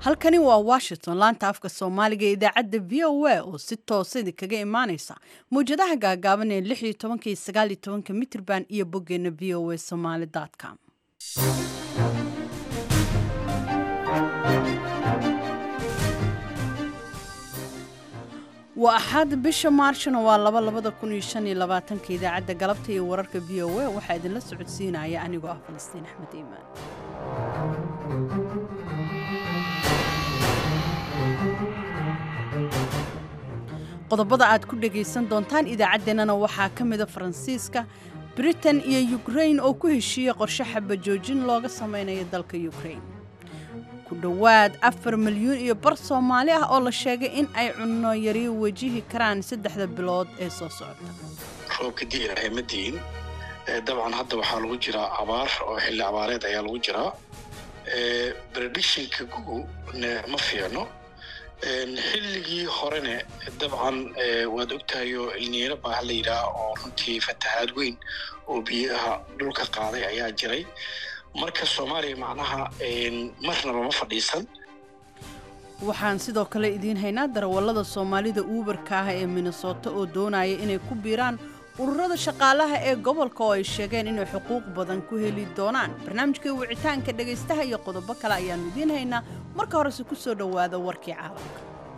halkani waa Washington laanta afka Soomaaliga ee idaacadda VOA oo si toos ah kaga imaaneysa muujadaha gaagaaban ee 16 iyo 19 mitirban iyo boggeena voasomali.com. waa axad bisha maarshna waa 2025 idaacadda galabta iyo wararka VOA waxaa idinla socodsiinaya anigoo ah Falastiin Axmed Iimaan. qodobada aad ku dhageysan doontaan idaacaddeenana waxaa ka mid ah Faransiiska, Britain iyo Ukraine oo ku heshiiyay qorshe xabajoojin looga sameynayo dalka Ukraine. ku dhawaad 4 milyan iyo bar Soomaali ah oo la sheegay in ay cunno yari wajihi karaan 3 bilood ee soo socota. roobka diiray madiin dabcan hadda waxaa lagu jiraa abaar oo xilli abaareed ayaa lagu jiraa predictionka ma fiicno xilligii horena dabcan waad ogtahayo ilniino baa la yidhaah oo runtii fatahaad weyn oo biyaha dhulka qaaday ayaa jiray marka Soomaaliya macnaha marnaba ma fadhiisan. waxaan sidoo kale idiin haynaa darawallada Soomaalida Uber-ka ah ee Minnesota oo doonaya inay ku biiraan ururada shaqaalaha ee gobolka oo ay sheegeen inay xuquuq badan ku heli doonaan. barnaamijka wicitaanka dhageystaha iyo qodobo kale ayaan idiin haynaa. marka hore si ku soo dhawaada warkii caalamka.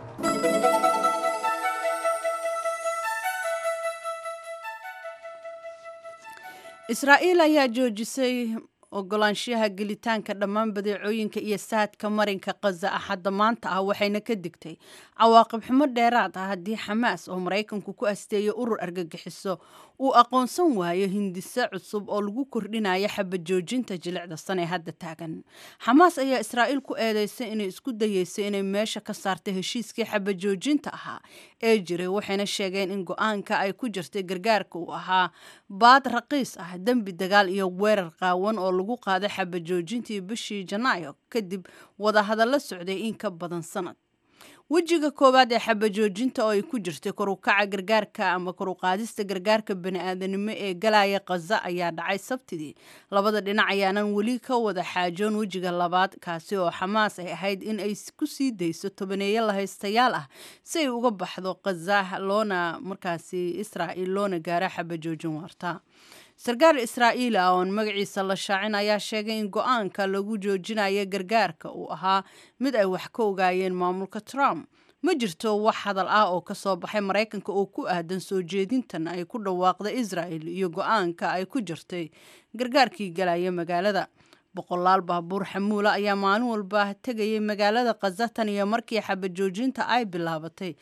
Israa'iil ayaa joojisay ogolaanshaha gelitaanka dhammaan badeecooyinka iyo saadka marinka Gaza axadda maanta ah waxayna ka digtay cawaaqib xumo dheeraad ah haddii Xamaas oo Mareykanku ku asteeyo urur argagixiso uu aqoonsan waayo hindise cusub oo lagu kordhinayo xabajoojinta jilicda sanee hadda taagan. Xamaas ayaa Israa'iil ku eedeysay inay isku dayeysay inay meesha ka saarto heshiiskii xabajoojinta ahaa ee jiray waxayna sheegeen in go'aanka ay ku jirtay gargaarka uu ahaa baad raqiis ah dambi dagaal iyo weerar qaawan oo lagu qaaday xabajoojintii bishii Janaayo kadib wada hadallo socday in ka badan sanad. wejiga koowaad ee xabajoojinta oo ay ku jirtay kor u kaca gargaarka ama kor u qaadista gargaarka bani'aadanimo ee galaya Gaza ayaa dhacay Sabtidii. labada dhinac ayaanan weli ka wada xaajoon wejiga labaad kaasi oo Xamaas ay ahayd in ay ku sii dayso tobaneeyo lahaystayaal ah si ay uga baxdo Gaza loona markaasi Israa'iil loona gaaro xabajoojin waarta. sarkaal Israa'iil ah oo magaciisa la shaacin ayaa sheegay in go'aanka lagu joojinayo gargaarka uu ahaa mid ay wax ka ogaayeen maamulka Trump. ma jirto wax hadal ah oo ka soo baxay Mareykanka oo ku aadan soo jeedintan ay ku dhawaaqday Israa'iil iyo go'aanka ay ku jirtay gargaarkii galaya magaalada. boqolaal baabuur xamuula ayaa maalin walba tagayay magaalada Gaza tan iyo markii xabajoojinta ay bilaabatay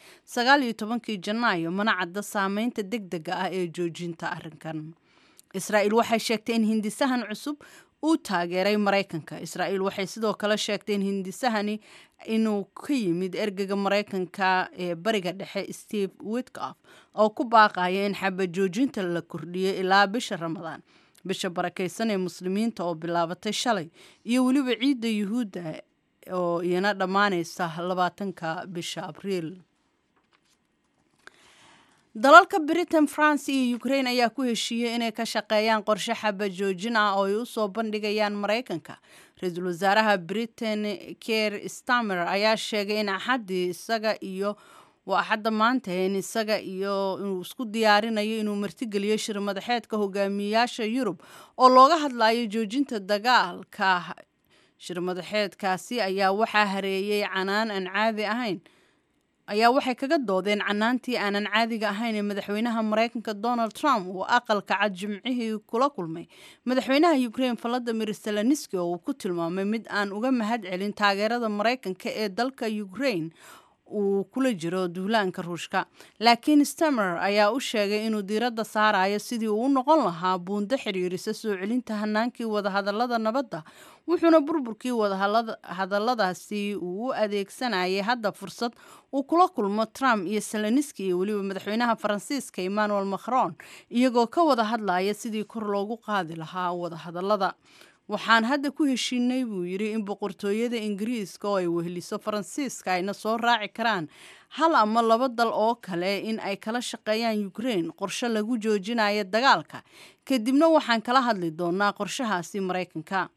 19 Janaayo mana cadda saameynta degdega ah ee joojinta arrinkan. Israa'iil waxay sheegtay in hindisahan cusub uu taageeray Mareykanka. Israa'iil waxay sidoo kale sheegtay in hindisahani inuu ka yimid ergeyga Mareykanka ee bariga dhexe Steve Witkoff oo ku baaqaya in xabajoojinta la kordhiyo ilaa bisha Ramadaan, bisha barakeysan ee muslimiinta oo bilaabatay shalay iyo weliba ciidda Yuhuudda oo iyana dhammaanaysa 20 bisha Abriil. dalalka Britain, France iyo Ukraine ayaa ku heshiiyay inay ka shaqeeyaan qorshe xabajoojin ah oo ay u soo bandhigayaan Mareykanka. Ra'iisul Wasaaraha Britain Keir Starmer ayaa sheegay in axadda maanta isaga iyo inuu isku diyaarinayo inuu martigeliyo shir madaxeedka hogaamiyayaasha Yurub oo looga hadlayo joojinta dagaalka. shir madaxeedkaasi ayaa waxaa hareeyay canaan aan caadi ahayn waxay kaga doodeen canaantii aanan caadiga ahayn ee madaxweynaha Mareykanka Donald Trump uu aqalka cad Jimcihii kula kulmay madaxweynaha Ukraine Volodymyr Zelensky oo uu ku tilmaamay mid aan uga mahad celin taageerada Mareykanka ee dalka Ukraine uu kula jiro duulaanka Ruushka. laakiin Starmer ayaa u sheegay inuu diiradda saarayo sidii uu noqon lahaa buundo xiriirisa soo celinta hanaankii wadahadallada nabadda wuxuuna burburkii wadahadalladaasi uu u adeegsanayay hadda fursad uu kula kulmo Trump iyo Zelensky iyo weliba madaxweynaha Faransiiska Emmanuel Macron iyagoo ka wada hadlaya sidii kor loogu qaadi lahaa wadahadallada. waxaan hadda ku heshiinay buu yiri in boqortooyada Ingiriiska oo ay weheliso Faransiiska ayna soo raaci karaan hal ama laba dal oo kale in ay kala shaqeeyaan Ukraine qorshe lagu joojinayo dagaalka kadibna waxaan kala hadli doonaa qorshahaasi Mareykanka.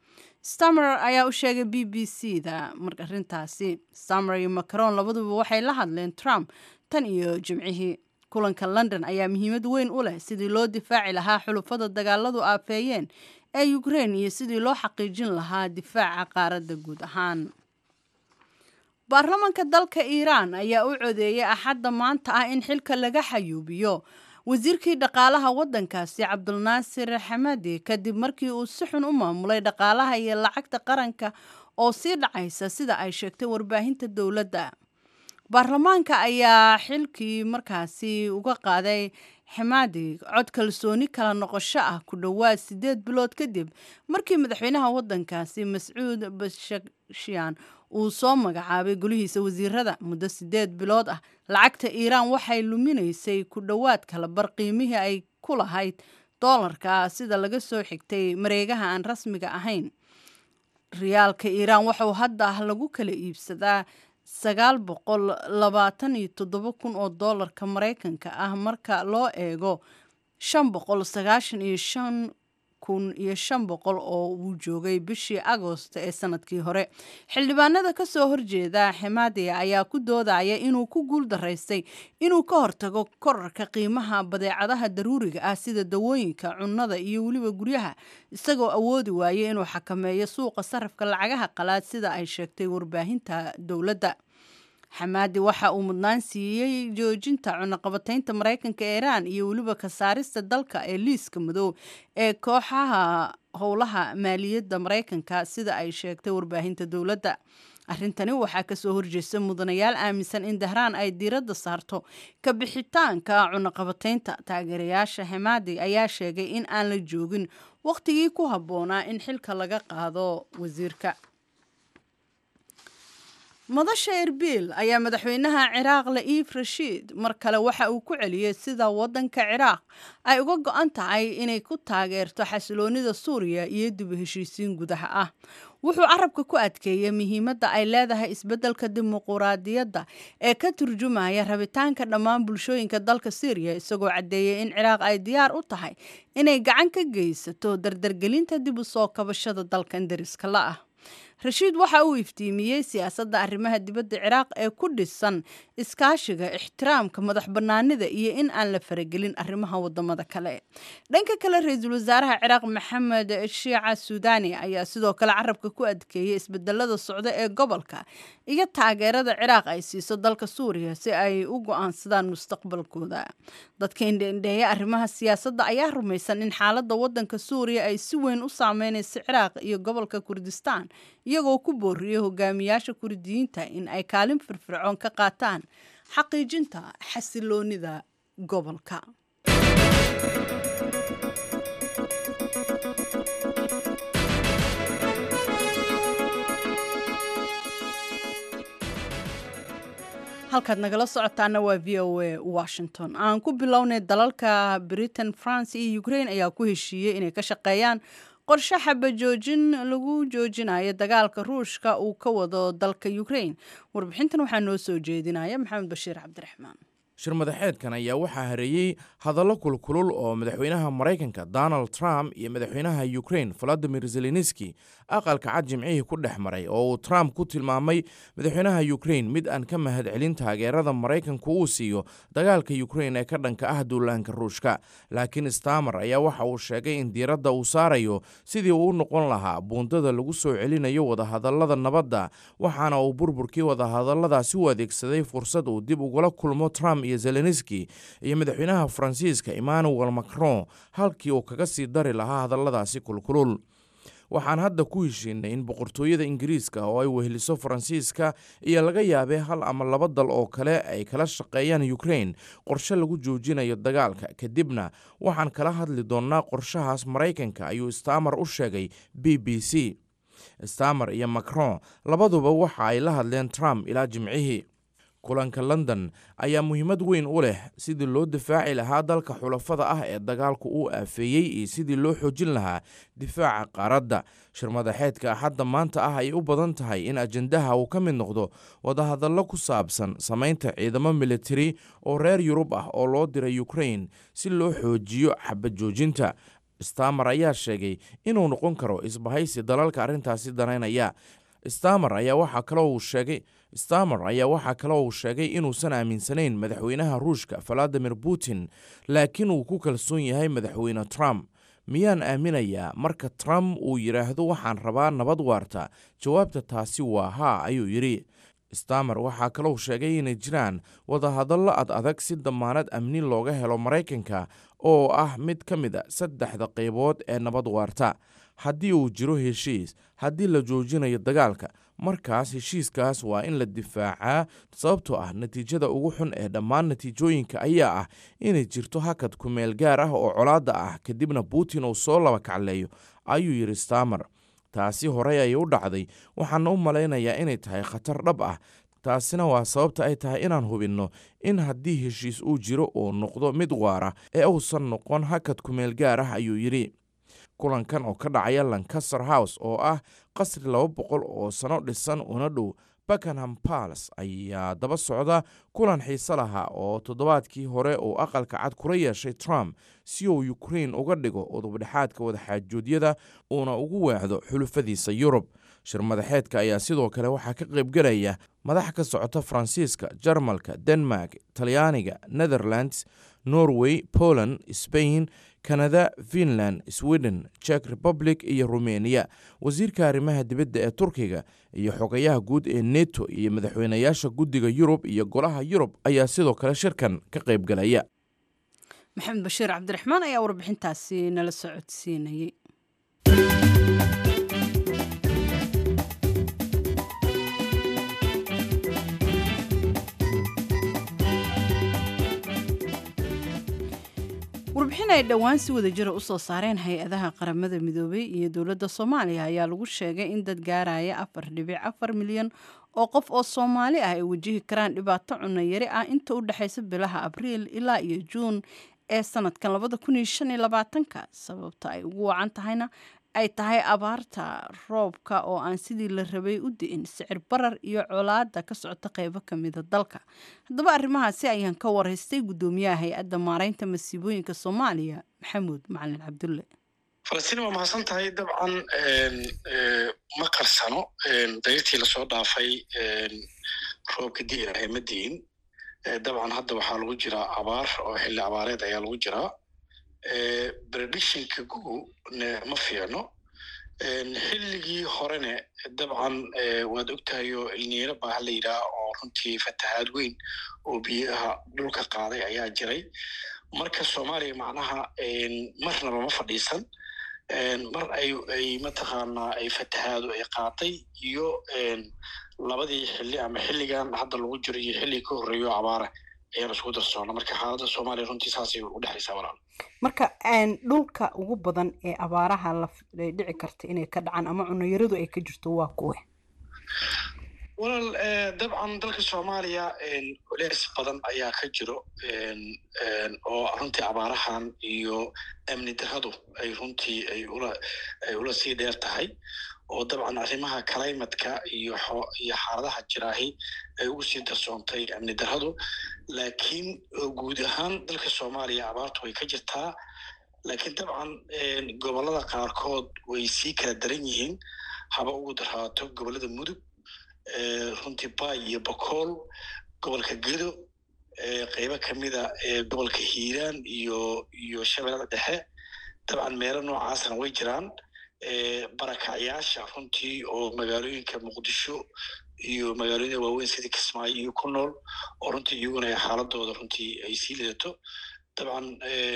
Starmer ayaa u sheegay BBC-da marka arrintaasi. Starmer iyo Macron labaduba waxay la hadleen Trump tan iyo Jimcihii. Kulanka London ayaa muhiimad weyn u leh sidii loo difaaci lahaa xulufada dagaaladu aafeeyeen ee Ukraine iyo sidii loo xaqiijin lahaa difaaca qaaradda guud ahaan. Baarlamaanka dalka Iiraan ayaa u codeeyay Axadda maanta ah in xilka laga xayuubiyo wasiirkii dhaqaalaha waddankaasi Cabdulnaasir Xamadi kadib markii uu si xun u maamulay dhaqaalaha iyo lacagta qaranka oo sii dhacaysa sida ay sheegtay warbaahinta dowladda. Baarlamaanka ayaa xilkii markaasi uga qaaday Xamadi cod kalsooni kala noqosho ah ku dhowaad 8 bilood kadib markii madaxweynaha waddankaasi Mascuud Pezeshkian uu soo magacaabay golihiisa wasiirada muddo 8 bilood ah. Lacagta Iiraan waxay luminaysay ku dhowaad kala bar qiimihii ay ku lahayd doolarka sida laga soo xigtay mareegaha aan rasmiga ahayn. Riyaalka Iiraan waxa uu hadda lagu kala iibsadaa 927,000 oo doolarka Mareykanka ah marka loo eego 595,500 oo uu joogay bishii Agoosto ee sanadkii hore. Xildhibaanada ka soo horjeeda Xamadi ayaa ku doodaya inuu ku guul daraystay inuu ka hortago korarka qiimaha badeecadaha daruuriga ah sida dawooyinka, cunnada iyo weliba guryaha, isagoo awoodi waayay inuu xakameeyo suuqa sarrifka lacagaha qalaad sida ay sheegtay warbaahinta dowladda. Xamadi waxa uu mudnaan siiyay joojinta cunaqabataynta Mareykanka ee Iiraan iyo weliba ka saarista dalka ee liiska madow ee kooxaha howlaha maaliyadda Mareykanka sida ay sheegtay warbaahinta dowladda. Arrintani waxaa ka soo horjeesta mudanayaal aaminsan in Dahraan ay diiradda saarto ka bixitaanka cunaqabataynta. Taageerayaasha Xamadi ayaa sheegay in aan la joogin waqtigii ku habboonaa in xilka laga qaado wasiirka. Madasha Erbil ayaa madaxweynaha Ciraaq Laif Rashid mar kale waxa uu ku celiyay sida waddanka Ciraaq ay uga go'an tahay inay ku taageerto xasiloonida Suuriya iyo dib u heshiisiin gudaha ah. Wuxuu carabka ku adkeeyay muhiimadda ay leedahay isbeddelka dimuqraadiyadda ee ka turjumaya rabitaanka dhammaan bulshooyinka dalka Syria, isagoo cadeeyay in Ciraaq ay diyaar u tahay inay gacan ka geysato dardargelinta dib u soo kabashada dalkan deriska la ah. Rashid waxa uu iftiimiyay siyaasadda arrimaha dibadda Ciraaq ee ku dhisan iskaashiga, ixtiraamka madax-bannaanida iyo in aan la faragelin arrimaha wadamada kale. Dhanka kale, ra'iisul wasaaraha Ciraaq Maxamed Shiica Suudani ayaa sidoo kale carabka ku adkeeyay isbedelada socda ee gobolka iyo taageerada Ciraaq ay siiso dalka Suuriya si ay u go'aansadaan mustaqbalkooda. Dadka indheeya arrimaha siyaasadda ayaa rumaysan in xaaladda waddanka Suuriya ay si weyn u saameynayso Ciraaq iyo gobolka Kurdistaan, iyagoo ku booriyay hogaamiyaasha Kurdiyiinta in ay kaalin firfircoon ka qaataan xaqiijinta xasiloonida gobolka. halkaad nagala socotaana waa VOA Washington. Aan ku bilownay dalalka Britain, France iyo Ukraine ayaa ku heshiiyey inay ka shaqeeyaan qorshe xabajoojin lagu joojinayo dagaalka Ruushka uu ka wado dalka Ukraine. Warbixintan waxaa noo soo jeedinaya Maxamed Bashiir Cabdiraxmaan. shir madaxeedkan ayaa waxaa hareeyey hadallo kulkulul oo madaxweynaha Mareykanka Donald Trump iyo madaxweynaha Ukraine Volodymyr Zelensky aqalka cad jimcihii ku dhex maray oo uu Trump ku tilmaamay madaxweynaha Ukraine mid aan ka mahadcelin taageerada Mareykanku uu siiyo dagaalka Ukraine ee ka dhanka ah duulaanka Ruushka. Laakiin Starmer ayaa waxa uu sheegay in diiradda uu saarayo sidii uu noqon lahaa buundada lagu soo celinayo wadahadallada nabadda, waxaana uu burburkii wadahadalladaasi u adeegsaday fursad uu dib ugula kulmo Trump iyo Zelensky iyo madaxweynaha Faransiiska Emmanuel Macron halkii uu kaga sii dari lahaa hadalladaasi kulkulul. Waxaan hadda ku heshiinay in boqortooyada Ingiriiska oo ay weheliso Faransiiska iyo laga yaabay hal ama laba dal oo kale ay kala shaqeeyaan Ukraine qorshe lagu joojinayo dagaalka, kadibna waxaan kala hadli doonaa qorshahaas Mareykanka, ayuu Starmer u sheegay BBC. Starmer iyo Macron labaduba waxa ay la hadleen Trump ilaa jimcihii. kulanka London ayaa muhiimad weyn u leh sidii loo difaaci lahaa dalka xulafada ah ee dagaalku uu aafeeyey iyo sidii loo xoojin lahaa difaaca qaaradda. shir madaxeedka Axadda maanta ah ay u badan tahay in ajendaha uu ka mid noqdo wadahadallo ku saabsan samaynta ciidamo militari oo reer Yurub ah oo loo diray Ukraine si loo xoojiyo xabad joojinta. Starmer ayaa sheegay inuu noqon karo isbahaysi dalalka arrintaasi danaynaya. Starmer ayaa waxaa kaloo uu sheegay inuusan aaminsanayn madaxweynaha Ruushka Vladimir Putin, laakiin uu ku kalsoon yahay madaxweyne Trump. Miyaan aaminayaa marka Trump uu yidhaahdo waxaan rabaa nabad waarta? Jawaabta taasi waa haa, ayuu yidhi. Starmer waxaa kaloo sheegay inay jiraan wadahadallo adag si damaanad amni looga helo Maraykanka oo ah mid ka mid a 3 qaybood ee nabad waarta. Haddii uu jiro heshiis, haddii la joojinayo dagaalka, markaas heshiiskaas waa in la difaacaa, sababtoo ah natiijada ugu xun ee dhammaan natiijooyinka ayaa ah inay jirto hakad ku meel gaar ah oo colaadda ah kadibna Putin uu soo laba kacleeyo, ayuu yidhi Starmer. Taasi horey ayay u dhacday, waxaana u malaynayaa inay tahay khatar dhab ah. Taasina waa sababta ay tahay inaan hubinno in haddii heshiis uu jiro uu noqdo mid waara ee uusan noqon hakad ku meel gaar ah, ayuu yidhi. Kulankan oo ka dhacaya Lancaster House oo ah qasri 200 oo sano dhisan una dhow Buckingham Palace ayaa daba socda kulan xiiso lahaa oo toddobaadkii hore uu aqalka cad kula yeeshay Trump si uu Ukraine uga dhigo udubdhexaadka wadaxaajoodyada uuna ugu weecdo xulufadiisa Yurub. Shir madaxeedka ayaa sidoo kale waxaa ka qaybgalaya madax ka socota Faransiiska, Jarmalka, Denmark, Talyaaniga, Netherlands, Norway, Poland, Spain, Canada, Finland, Sweden, Czech Republic iyo Romania. Wasiirka arrimaha dibadda ee Turkiga iyo xogayaha guud ee NATO iyo madaxweynayaasha guddiga Yurub iyo golaha Yurub ayaa sidoo kale shirkan ka qaybgalaya. Maxamed Bashiir Cabdiraxmaan ayaa warbixintaasi nala socodsiinayay. warbixin ay dhowaan si wada jira u soo saareen hay-adaha qaramada midoobay iyo dowladda Soomaaliya ayaa lagu sheegay in dad gaaraya 4.4 milyan oo qof oo Soomaali ah ay wajihi karaan dhibaato cunno yari ah inta u dhaxaysa bilaha Abriil ilaa iyo Juun ee sanadkan 2025 sababta ay ugu wacan tahayna ay tahay abaarta roobka oo aan sidii la rabay u di'in, sicir barar iyo colaadda ka socota qaybo ka mid ah dalka. Haddaba arrimahaasi ayaan ka waraystay guddoomiyaha hay-adda maaraynta masiibooyinka Soomaaliya Maxamuud Macalin Cabdulle. Falastiin waa mahadsan tahay. dabcan ma qarsano dayrtii la soo dhaafay roobka di'ay ma di'in. dabcan hadda waxaa lagu jiraa abaar oo xilli abaareed ayaa lagu jiraa. predictionka ma fiicno. xilligii horene dabcan waad ogtahayo ilniino baa la yidhaah oo runtii fatahaad weyn oo biyaha dhulka qaaday ayaa jiray. marka Soomaaliya macnaha marnaba ma fadhiisan. mar ay mataqaanaa ay fatahaadu ay qaatay iyo labadii xilli ama xilligan hadda lagu jiro iyo xilli ka horreeyo abaara ayaan isku darsoona. marka xaaladda Soomaaliya runtii saasay u dhaxaysaa walaal. marka dhulka ugu badan ee abaaraha la dhici karta inay ka dhacaan ama cunno yaradu ay ka jirto waa kuwe? walaal dabcan dalka Soomaaliya culeys badan ayaa ka jiro oo runtii abaarahan iyo amni darradu ay runtii ay ula sii dheer tahay oo dabcan arrimaha climate-ka iyo xaaladaha jiraahi ay ugu sii darsoontay amni darradu. laakiin guud ahaan dalka Soomaaliya abaartu way ka jirtaa, laakiin dabcan gobollada qaarkood way sii kala daran yihiin. haba ugu daraato gobollada Mudug, runtii Bay iyo Bakool, gobolka Gedo, qaybo ka mid ah gobolka Hiiraan iyo Shabeellada Dhexe. dabcan meelo noocaasna way jiraan. barakacyaasha runtii oo magaalooyinka Muqdisho iyo magaalooyinka waaweyn sida Kismaayo iyo ku nool oo runtii iyaguna xaaladooda runtii ay sii lidato. dabcan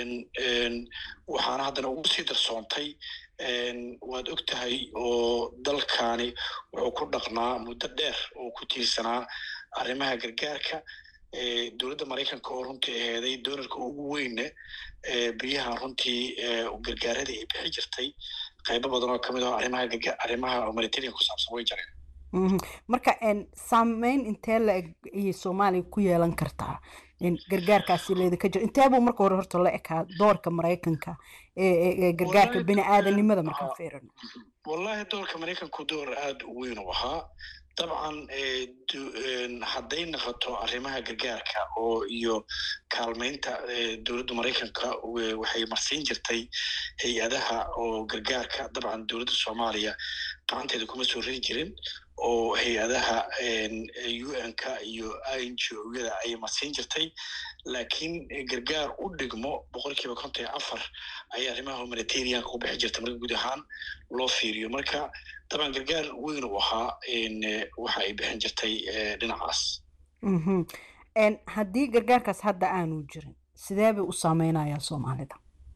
waxaana haddana ugu sii darsoontay waad ogtahay oo dalkaani wuxuu ku dhaqnaa muddo dheer oo ku tiirsanaa arrimaha gargaarka. dowladda Maraykanka oo runtii aheeday doonarka ugu weyne biyaha runtii gargaaradii ay bixi jirtay qaybo badan oo ka mid ah arrimaha humanitarian ku saabsan way jareen. marka saameyn intee la eg ayay Soomaaliya ku yeelan kartaa gargaarkaasi leedka jiro? intee buu marka hore horta la ekaa doorka Maraykanka ee gargaarka bini'aadanimada marka fiirino? wallahi doorka Maraykanku door aad u weyn u ahaa. dabcan hadday noqoto arrimaha gargaarka oo iyo kaalmaynta dowladda maraykanka waxay marsiin jirtay hay-adaha oo gargaarka dabcan dowladda soomaaliya gacanteeda kuma soo riri jirin oo hay-adaha UN-ka iyo INGO-yada ayay marsiin jirtay laakiin gargaar u dhigmo 54% ayay arrimaha humanitarianka u bixi jirta marka guud ahaan loo fiiriyo marka طبعا gargaar weyn uu ahaa waxa ay bixin jirtay dhinacaas haddii gargaarkaas hadda aanu jirin sidee bay u saameynayaa Soomaalida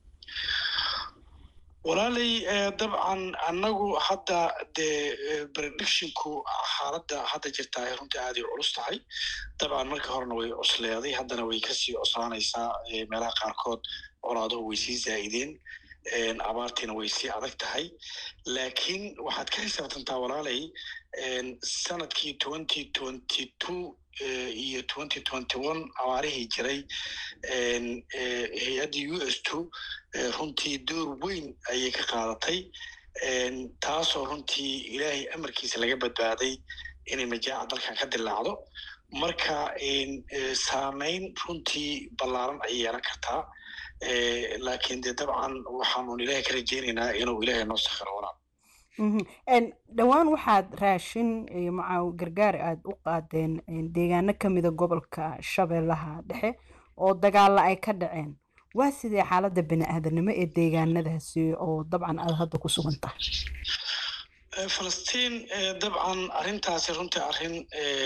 walaalay dabcan annagu hadda de predictionku xaaladda hadda jirta ay runtii aad u culus tahay dabcan marka horena way cusleeday haddana way kasii cuslaanaysaa meelaha qaarkood colaaduhu way sii zaa'ideen abaartiina way sii adag tahay laakiin waxaad ka xisaabtantaa walaalay sanadkii 2022 iyo 2021 abaarihii jiray hay-adda US2 runtii door weyn ayay ka qaadatay taasoo runtii ilaahay amarkiisa laga badbaaday inay majaaca dalkan ka dilaacdo marka saameyn runtii ballaaran ay yeelan kartaa laakiin de dabcan waxaanu ilaahay ka rajeynaynaa inuu ilaahay noo sakhiro walaal dhawaan waxaad raashin iyo gargaar aad u qaadeen deegaano kamida gobolka Shabeellaha Dhexe oo dagaal ay ka dhaceen waa sidee xaaladda bini'aadanimo ee deegaanadaasi oo dabcan aad hadda ku sugan tahay Falastiin dabcan arrintaasi runtii arrin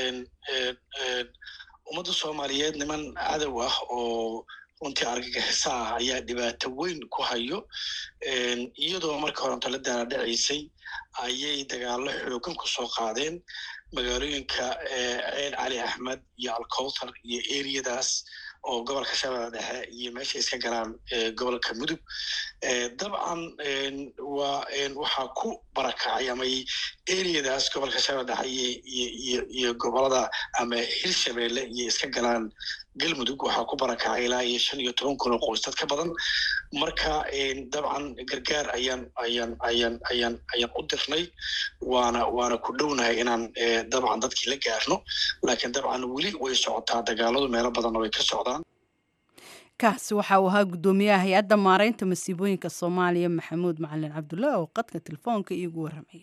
ummadda Soomaaliyeed niman cadow ah oo runtii argagixisa ah ayaa dhibaato weyn ku hayo iyadoo marka hore la daala dhacaysay ayay dagaallo xoogan ku soo qaadeen magaalooyinka Ceel Cali Axmed iyo Alkowtar iyo eriyadaas oo gobolka Shabeellaha Dhexe iyo meesha iska galaan gobolka Mudug dabcan waxa ku barakacay ama eriyadaas gobolka Shabeellaha Dhexe iyo gobolada ama Hirshabeelle iyo iska galaan galmudug waxa ku barakacay ilaa 15 kun oo qoys dad ka badan marka dabcan gargaar ayaan u dirnay waana ku dhownahay inaan dabcan dadkii la gaarno laakiin dabcan weli way socotaa dagaaladu meelo badan way ka socdaan kaasi waxa uu ahaa gudoomiyaha hay'adda maareynta masiibooyinka Soomaaliya Maxamuud Macalin Cabdullaahi oo qadka telefoonka iigu warramay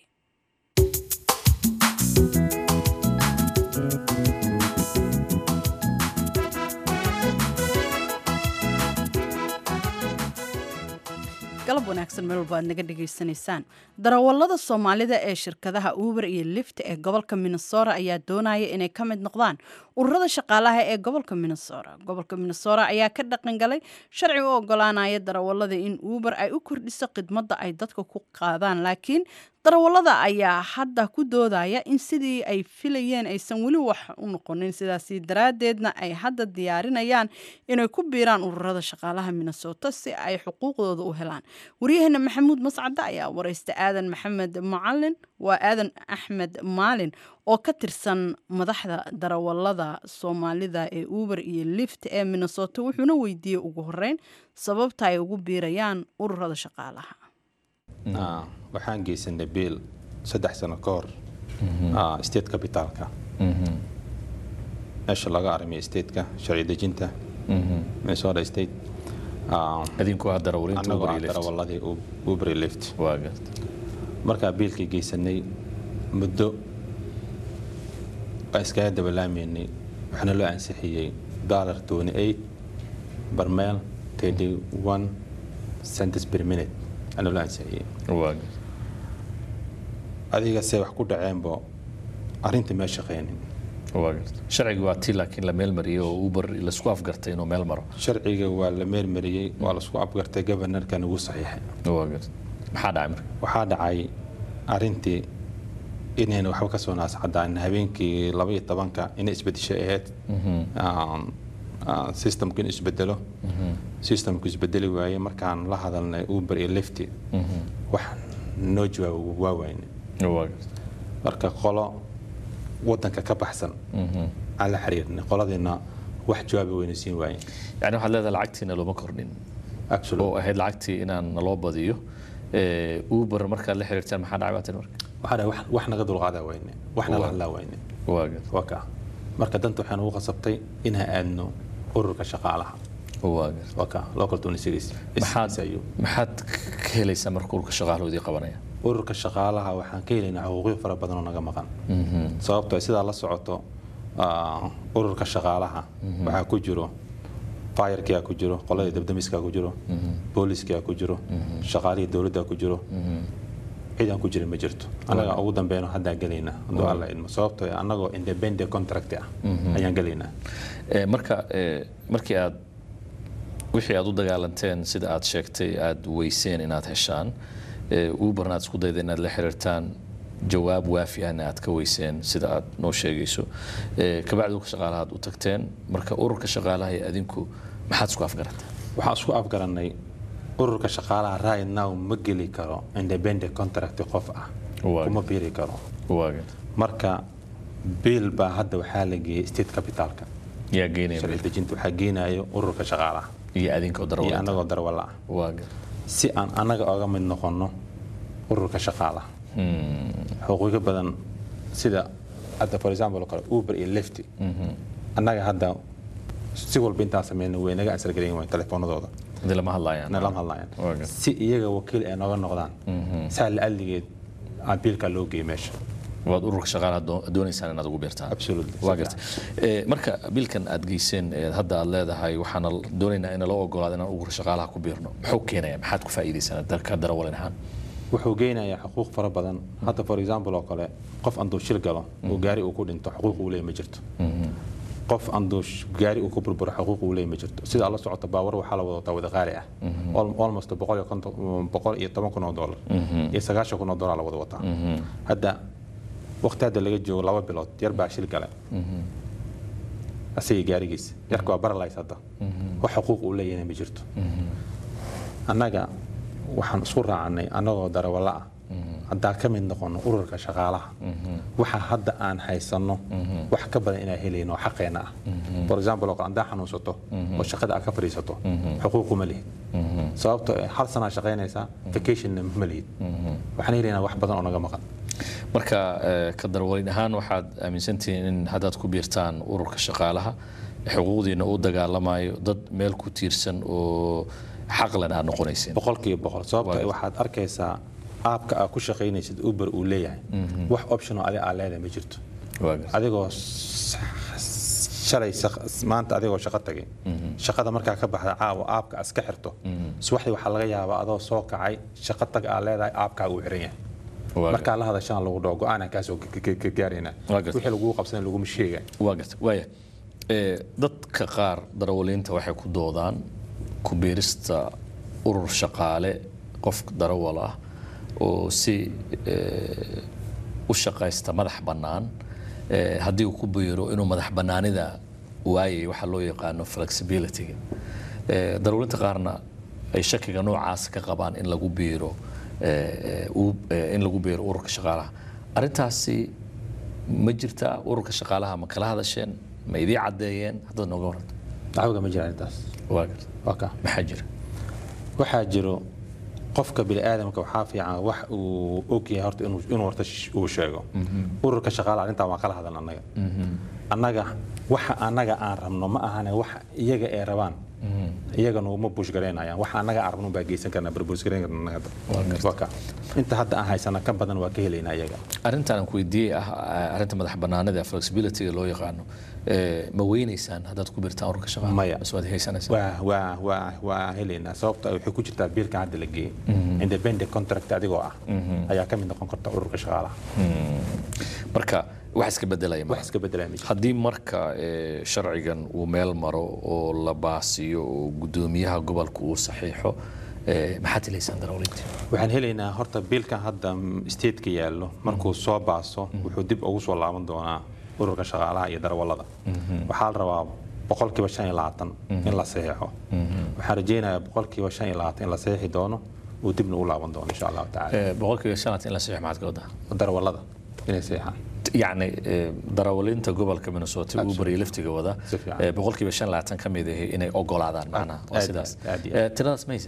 galab wanaagsan meel walba aad naga dhageysanaysaan darawallada Soomaalida ee shirkadaha Uber iyo Lyft ee gobolka Minnesota ayaa doonaya inay ka mid noqdaan ururada shaqaalaha ee gobolka Minnesota ayaa ka dhaqan galay sharci u ogolaanaya darawallada in Uber ay u kordhiso khidmadda ay dadka ku qaadaan laakiin darawallada ayaa hadda ku doodaya in sidii ay filayeen aysan weli wax u noqonin sidaas daraadeedna ay hadda diyaarinayaan inay ku biiraan ururada shaqaalaha Minnesota si ay xuquuqdooda u helaan wariyahana Maxamuud Mascad ayaa wareysta Aadan Maxamed Macalin waa Aadan Axmed Maalin oo ka tirsan madaxda darawallada Soomaalida ee Uber iyo Lyft ee Minnesota wuxuuna weydiiyay ugu horeyn sababta ay ugu biirayaan ururada shaqaalaha waxaan geysanay biil 3 sano ka hor state capitalka meesha laga armay stateka sharci dejinta Minnesota state adinku waa darawalladii Uber iyo Lyft markaa biilkii geysanay muddo iskaga dabalaameynay waxaana loo ansixiyey $28 barmeel 31 cents per minute أنا لا أنسى واقع هذه قصة وحكود عينبو أرنت ما شقيني واقع شرعي واتي لكن لميل مريه وأوبر إلى سقاف قرتين وميل مرة شرعي ولميل مريه ولا سقاف قرتين قبل كان هو صحيح واقع محاد عمر وحاد عاي أرنتي إن هنا وحوك سوناس حدا إن هبينكي لبي طبعا إن إثبات الشائعات سيستم كن إثبتله سيستم كن إثبتله وياه مركان لاحظ أن أوبر إلفتي وح نوجوا وواين مركا قلا ودنك كبحسن على حرير قلا دينا wax jawaab weynaysiin waayeen yani waxa leedahay lacagtiina loo ma kordhin actually oo ahayd lacagtii inaan loo badiyo Uber marka la xiriirtaan maxaa dhacay marka wax naga dulqaadaa wayne waxna la hadlaa wayne waka marka danta waxaan ugu qasabtay inaan aadno ururka shaqaalaha waka local 26 maxaad ka helaysaa marka ururka shaqaalahoodii qabanaya ururka shaqaalaha waxaan ka helaynaa xuquuqyo fara badan oo naga maqan sababtoo sidaa la socoto ururka shaqaalaha waxaa ku jiro fayarkiyaa ku jiro qolada dabdamiskaa ku jiro booliiskaa ku jiro shaqaalihii dowladdaa ku jiro ciidan ku jirin ma jirto anaga ugu dambeeyno haddaan gelaynaa hadduu alla idmo sababtoo annagoo independent contract ah ayaan gelaynaa markii aad wixii aad u dagaalanteen sida aad sheegtay aad weyseen inaad heshaan Uberna aad isku dayday inaad la xiriirtaan jawaab waafi ahna aad ka weyseen sida aad noo sheegayso kabacdi ururka shaqaalaha aad u tagteen marka ururka shaqaalaha ee adinku maxaad isku afgarateen waxaan isku afgaranay ururka shaqaalaha right now ma geli karo independent contract qof ah kuma biiri karo marka bill baa hadda waxaa la geeyay state capitalka yaa geynaya sharci dejinta waxaa geenayo ururka shaqaalaha iyo adinkoo darwala ah si aan anaga oga mid noqono ururka shaqaalaha xuquuqyo badan sida hadda for example Uber iyo Lyft annaga hadda si walba intaa sameeyna way naga ansar gareeyeen way telefoonadooda lama hadlayaan si iyaga wakiil ay naga noqdaan saal aligeed biilka loo geeyay meesha waad ururka shaqaalaha doonaysaan inaad ugu beertaan marka biilkan aad geyseen hadda aad leedahay waxaan doonaynaa in loo ogolaado inaan ururka shaqaalaha ku biirno muxuu keenayaa maxaad ku faa'iideysanaa dalka darawalin ahaan wuxuu geynayaa xuquuq fara badan hadda for example oo kale qof anduu shil galo oo gaari uu ku dhinto xuquuq uu leeyahay ma jirto qof anduu gaari uu ku burburo xuquuq uu leeyahay ma jirto sida la socota baawar waxaa la wadataa wada qaali ah almost $110,000 iyo $90,000 la wada wataa hadda waqti hadda laga joogo 2 bilood yar baa shil galay asii gaarigiisa yarku waa baralays hadda wax xuquuq uu leeyahay ma jirto annaga waxaan isku raacnay anagoo darawala ah haddaa ka mid noqono ururka shaqaalaha waxa hadda aan haysano wax ka badan inaan helayno xaqeena ah for example oo qandaa xanuunsato oo shaqada aad ka fariisato xuquuq ma lihid sababtoo hal sana shaqeynaysa vacation ma lihid waxaan helaynaa wax badan oo naga maqan marka ka darawalin ahaan waxaad aaminsantihiin in haddaad ku biirtaan ururka shaqaalaha xuquuqdiina uu dagaalamayo dad meel ku tiirsan oo xaqlan aad noqonayseen 100% sababtoo waxaad arkaysaa aabka aad ku shaqeynaysid Uber uu leeyahay wax option oo aad leedahay ma jirto adigoo shalay maanta adigoo shaqo tagay shaqada markaa ka baxda caawa aabka iska xirto subaxdii waxa laga yaabaa adoo soo kacay shaqo tag aad leedahay aabka uu xiran yahay marka la hadashaan lagu dhaw go'aan ka soo gaarina wixii lagu qabsan lagu ma sheegay waaya dadka qaar darawaliinta waxay ku doodaan ku biirista urur shaqaale qof darawal ah oo si u shaqaysta madax bannaan haddii uu ku biiro inuu madax bannaanida waayay waxa loo yaqaano flexibility darawaliinta qaarna ay shakiga noocaas ka qabaan in lagu biiro ururka shaqaalaha arrintaasi ma jirta ururka shaqaalaha ma kala hadasheen ma idii cadeeyeen haddaad nooga waranto dacwada ma jiraan intaas maxaa jira waxaa jiro qofka bini'aadamka waxaa fiican wax uu ogyahay horta inuu horta uu sheego ururka shaqaalaha arrintaa waan kala hadalna annaga waxa annaga aan rabno ma ahane wax iyaga ay rabaan iyagana uma bush gareynayaan waxa annaga aan rabno baa geysan karnaa barbuus gareyn karnaa inta hadda aan haysana ka badan waa ka helaynaa iyaga arrintan aan ku weydiiyey arrinta madax bannaanida flexibility loo yaqaano ma weynaysaan haddaad ku birtaan ururka shaqaalaha maya bas waad haysanaysaa waa helaynaa sababta waxay ku jirtaa biilka hadda la geeyey independent contract adigoo ah ayaa ka mid noqon karta ururka shaqaalaha marka wax iska bedelaya haddii marka sharcigan uu meel maro oo la baasiyo oo gudoomiyaha gobolka uu saxiixo maxaad helaysaan darawaliinta waxaan helaynaa horta biilkan hadda stateka yaallo markuu soo baaso wuxuu dib ugu soo laaban doonaa ururka shaqaalaha iyo darawalada waxaa la rabaa 55% in la saxiixo waxaan rajeynayaa 55% in la saxiixi doono uu dibna u laaban doono insha Allah taala 55% in la saxiixo maxaad ka wadaa darawalada inay saxiixaan يعني darawaliinta gobolka Minnesota Uber iyo Lyft wada boqolkiiba 5 ka mid ah inay ogolaadaan macna waa sidaas tiradaas ma haysatiin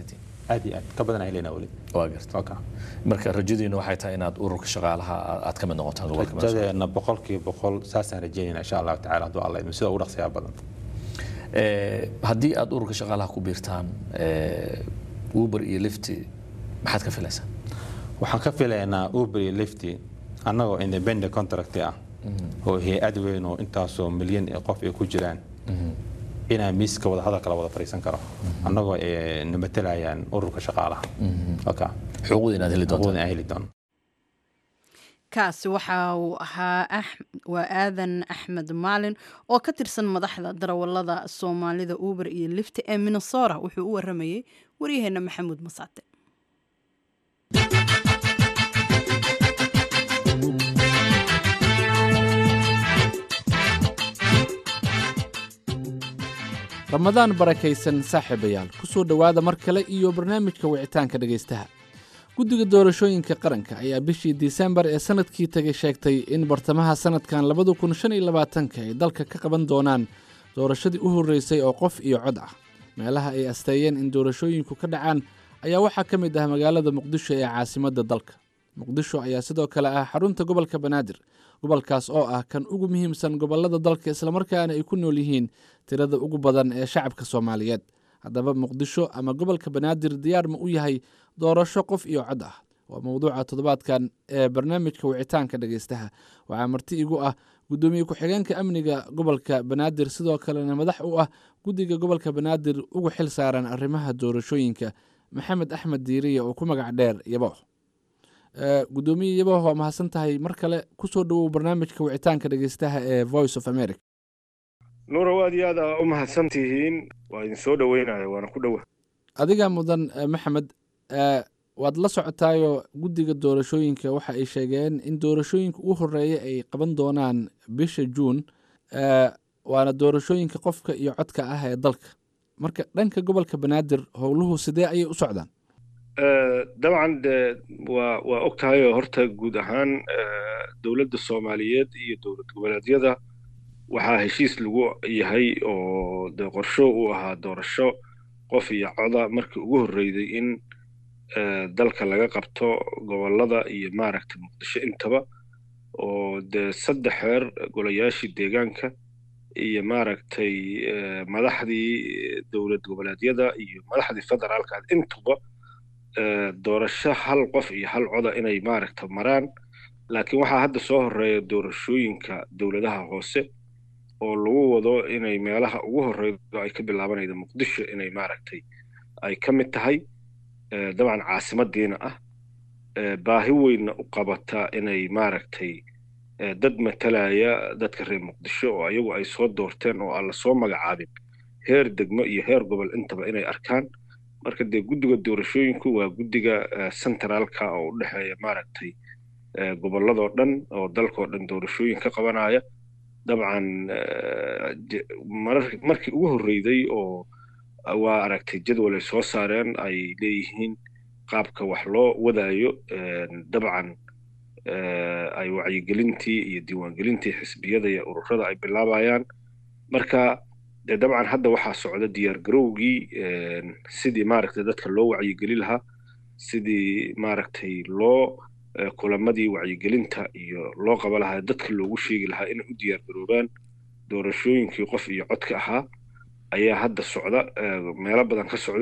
aad ka badan ay leena wali waa gartay okay marka rajadiina waxay tahay inaad ururka shaqaalaha aad ka mid noqotaan gobolka Minnesota rajadeenna boqolkiiba boqol saasaan rajaynaa insha Allah tacaala hadduu Allah idin sida ugu dhaqsiyaa badan haddii aad ururka shaqaalaha ku biirtaan Uber iyo Lyft maxaad ka filaysaa waxaan ka filaynaa Uber iyo Lyft annagoo independent contract ah oo hay'ad weyn oo intaasoo milyan qof ay ku jiraan inaan miiska wada hadalka la wada fariisan karo annagoo nabatalayaan ururka shaqaalaha okay xuquuqda inaad heli doonto kaasi waxa uu ahaa waa aadan axmed maalin oo ka tirsan madaxda darawalada Soomaalida Uber iyo Lyft ee Minnesota wuxuu u waramayay waryaheena Maxamuud Masaate ramadaan barakaysan saaxiibayaal ku soo dhowaada mar kale iyo barnaamijka wicitaanka dhegaystaha guddiga doorashooyinka qaranka ayaa bishii Diseembar ee sanadkii tagay sheegtay in bartamaha sanadkan 2025 ay dalka ka qaban doonaan doorashadii u horeysay oo qof iyo cod ah meelaha ay asteeyeen in doorashooyinku ka dhacaan ayaa waxaa ka mid ah magaalada Muqdisho ee caasimadda dalka Muqdisho ayaa sidoo kale ah xarunta gobolka Banaadir gobolkaas oo ah kan ugu muhiimsan gobolada dalka isla markaana ay ku nool yihiin tirada ugu badan ee shacabka Soomaaliyeed haddaba Muqdisho ama gobolka Banaadir diyaar ma u yahay doorasho qof iyo cod ah waa mowduuca toddobaadkan ee barnaamijka wicitaanka dhageystaha waxaa marti igu ah gudoomiye ku-xigeenka amniga gobolka Banaadir sidoo kalena madax u ah guddiga gobolka Banaadir ugu xil saaran arrimaha doorashooyinka Maxamed Axmed Diiriye oo ku magac dheer Yabo gudoomiye Yabo waa mahadsan tahay mar kale ku soo dhawow barnaamijka wicitaanka dhageystaha ee Voice of America nuuro aad iyo aad u mahadsantihiin waa idin soo dhaweynayo waana ku dhowa adiga mudan Maxamed waad la socotaayo guddiga doorashooyinka waxa ay sheegeen in doorashooyinka ugu horeeya ay qaban doonaan bisha June waana doorashooyinka qofka iyo codka ah ee dalka marka dhanka gobolka Banaadir howluhu sidee ayay u socdaan dabcan waa ogtahay horta guud ahaan dowladda Soomaaliyeed iyo dowlad goboleedyada waxaa heshiis lagu yahay oo qorsho u ahaa doorasho qof iyo coda markii ugu horeeyay in dalka laga qabto gobolada iyo maaragtay Muqdisho intaba oo saddex heer golayaashii deegaanka iyo maaragtay madaxdii dowlad goboleedyada iyo madaxdii federaalka intuba doorasho hal qof iyo hal coda inay maaragtay maraan laakiin waxaa hadda soo horeeya doorashooyinka dowladaha hoose oo lagu wado inay meelaha ugu horeydo ay ka bilaabanaydo Muqdisho inay maaragtay ay ka mid tahay dabcan caasimadiina ah baahi weyn u qabata inay maaragtay dad matalaya dadka reer Muqdisho oo ayagu ay soo doorteen oo aan la soo magacaabin heer degmo iyo heer gobol intaba inay arkaan marka guddiga doorashooyinku waa guddiga centraalka oo u dhaxeeya maaragtay goboladoo dhan oo dalkoo dhan doorashooyin ka qabanaya dabcan markii ugu horreeyay oo waa aragtay jadwal ay soo saareen ay leeyihiin qaabka wax loo wadaayo dabcan ay wacyigelintii iyo diiwaangelintii xisbiyada iyo ururada ay bilaabayaan marka dabcan hadda waxaa socda diyaargarowgii sidii maaragtay dadka loo wacyigeli lahaa sidii maaragtay loo kulamadii wacyigelinta iyo loo qaba lahaa dadka loogu sheegi lahaa inay u diyaargaroobaan doorashooyinkii qof iyo codka ahaa ayaa hadda socda meelo badan ka socda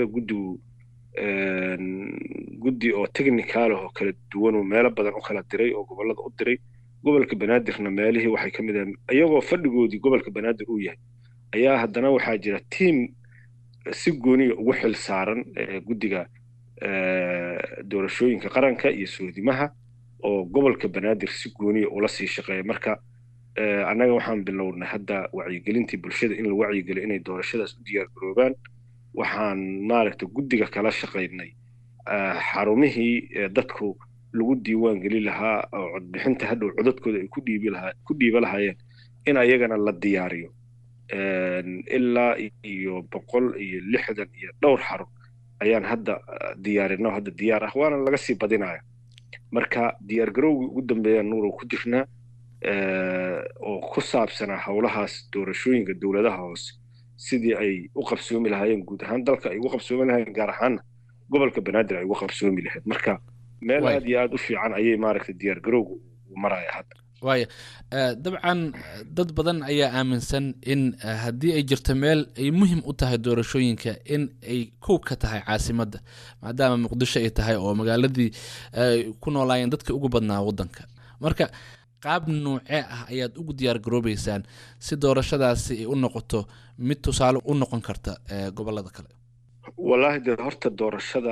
guddi oo technical oo kala duwan oo meelo badan u kala diray oo gobolada u diray gobolka Banaadirna meelihii waxay ka mid ah iyagoo fadhigoodii gobolka Banaadir uu yahay ayaa haddana waxaa jira team si gooni ugu xil saaran guddiga doorashooyinka qaranka iyo soodimaha oo gobolka Banaadir si gooni ula sii shaqeeya marka annaga waxaan bilownay hadda wacyigelintii bulshada in la wacyigeliyo inay doorashadaas u diyaar garoobaan waxaan maaragtay guddiga kala shaqeynay xarumihii dadku lagu diiwaan geli lahaa oo codbixinta hadhow codadkooda ay ku dhiiba lahaayeen in ayagana la diyaariyo ilaa iyo 160 iyo dhowr xarun ayaan hadda diyaarinay hadda diyaar ah waana laga sii badinayaa marka diyaar garowgii ugu dambeeya nuuro ku jirnaa oo ku saabsanaa howlahaas doorashooyinka dowladaha hoose sidii ay u qabsoomi lahaayeen guud ahaan dalka ay ugu qabsoomi lahaayeen gaar ahaan gobolka banaadir ay uga qabsoomi lahayd marka meel aad iyo aad u fiican ayay maaragtay diyaar garowga u maraya hadda waaya dabcan dad badan ayaa aaminsan in haddii ay jirto meel ay muhiim u tahay doorashooyinka in ay kow ka tahay caasimadda maadaama muqdisho ay tahay oo magaaladii ku noolaayeen dadka ugu badnaa waddanka marka qaab noocee ah ayaad ugu diyaar garoobaysaan si doorashadaasi ay u noqoto mid tusaale u noqon karta gobollada kale wallaahi dee horta doorashada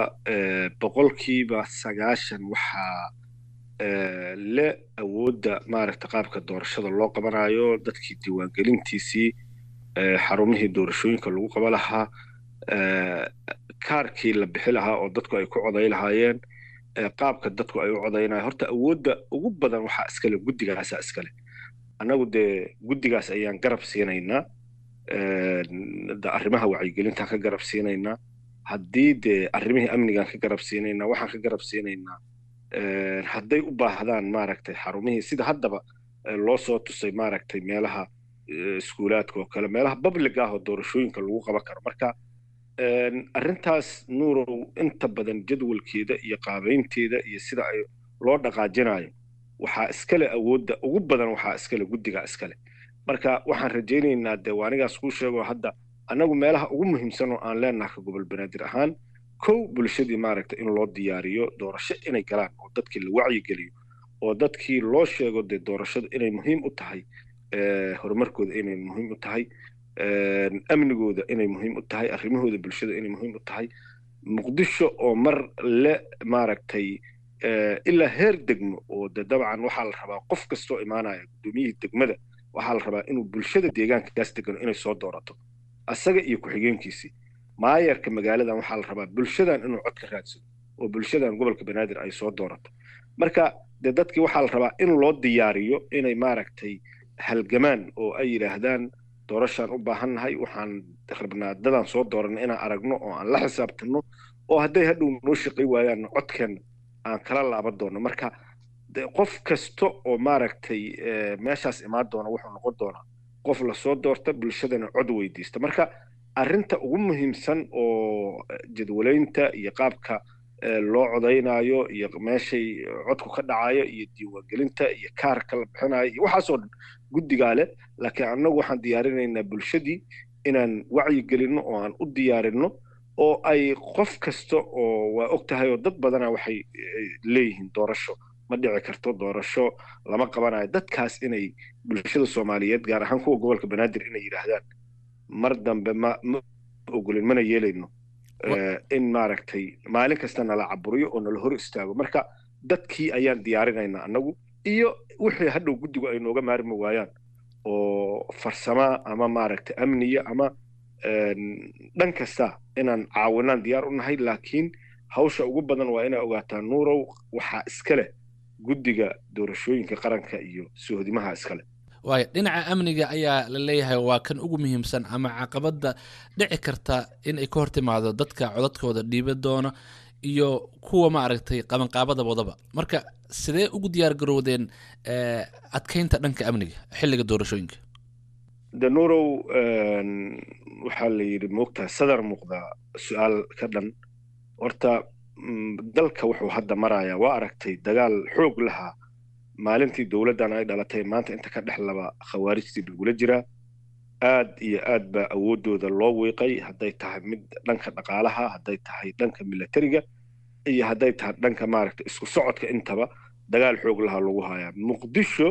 90% waxaa le awoodda maaragta qaabka doorashada loo qabanayo dadkii diiwaangelintiisii xarumihii doorashooyinka lagu qaban lahaa kaarkii la bixi lahaa oo dadku ay ku coday lahaayeen qaabka dadku ay u codaynayaan horta awoodda ugu badan waxaa iskale guddigaasaa iskale annagu dee guddigaas ayaan garab siinaynaa arrimaha wacyigelintaan ka garab siinaynaa haddii dee arrimihii amnigaan ka garab siinaynaa waxaan ka garab siinaynaa hadday u baahdaan maaragtay xarumihii sida haddaba loo soo tusay maaragtay meelaha iskuulaadka oo kale meelaha public ah oo doorashooyinka lagu qaban karo marka arrintaas nuurow inta badan jadwalkeeda iyo qaabaynteeda iyo sida ay loo dhaqaajinayo waxaa iskale awoodda ugu badan waxaa iskale guddiga iskale marka waxaan rajaynaynaa dee waanigaas kuu sheego hadda annagu meelaha ugu muhiimsan oo aan leenahay ka gobol banaadir ahaan kow bulshadii maaragtay in loo diyaariyo doorasho inay galaan oo dadkii la wacyigeliyo oo dadkii loo sheego dee doorashada inay muhiim u tahay horumarkooda inay muhiim u tahay amnigooda inay muhiim u tahay arrimahooda bulshada inay muhiim u tahay muqdisho oo mar le maaragtay ilaa heer degmo oo de dabcan waxaa la rabaa qof kastoo imaanaya gudoomiyihii degmada waxaa la rabaa inuu bulshada deegaankaas degano inay soo doorato asaga iyo ku-xigeenkiisii maayarka magaaladan waxaa la rabaa bulshadan inuu cod ka raadsado oo bulshadan gobolka banaadir ay soo doorato marka dee dadkii waxaa la rabaa in loo diyaariyo inay maaragtay halgamaan oo ay yidhaahdaan doorashaan u baahannahay waxaan rabnaa dadaan soo dooranno inaan aragno oo aan la xisaabtanno oo hadday hadhow noo shaqay waayaanna codkeenna aan kala laaban doonno marka qof kasta oo maaragtay meeshaas imaan doona wuxuu noqon doonaa qof lasoo doorta bulshadana cod weydiista marka arrinta ugu muhiimsan oo jadwalaynta iyo qaabka loo codaynayo iyo meeshay codku ka dhacayo iyo diiwaangelinta iyo kaarka la bixinayo iyo waxaasoo dhan guddigaa leh laakiin annagu waxaan diyaarinaynaa bulshadii inaan wacyigelinno oo aan u diyaarinno oo ay qof kasta oo waa og tahay oo dad badana waxay leeyihiin doorasho ma dhici karto doorasho lama qabanayo dadkaas inay bulshada soomaaliyeed gaar ahaan kuwa gobolka banaadir inay yidhaahdaan mar dambe ma ogolin mana yeelayno in maaragtay maalin kasta nala caburiyo oo nala hor istaago marka dadkii ayaan diyaarinaynaa annagu iyo wixii hadhow guddigu ay nooga maarmi waayaan oo farsamaa ama maaragtay amniya ama dhan kasta inaan caawinaan diyaar u nahay laakiin hawsha ugu badan waa inaa ogaataa nuurow waxaa iska leh guddiga doorashooyinka qaranka iyo sohodimaha iska leh waaya dhinaca amniga ayaa la leeyahay waa kan ugu muhiimsan ama caqabadda dhici karta in ay ka hor timaado dadka codadkooda dhiiba doona iyo kuwa maaragtay qabanqaabada wadaba marka sidee ugu diyaar garowdeen adkeynta dhanka amniga xilliga doorashooyinka de nuurow waxaa la yidhi moogtaha sadar muuqda su-aal ka dhan horta dalka wuxuu hadda marayaa waa aragtay dagaal xoog lahaa maalintii dowladdan ay dhalatay maanta inta ka dhex laba khawaarijtii lagula jiraa aad iyo aad baa awooddooda loo wiiqay hadday tahay mid dhanka dhaqaalaha hadday tahay dhanka milatariga iyo hadday tahay dhanka maaragtay isku socodka intaba dagaal xoog lahaa lagu hayaa muqdisho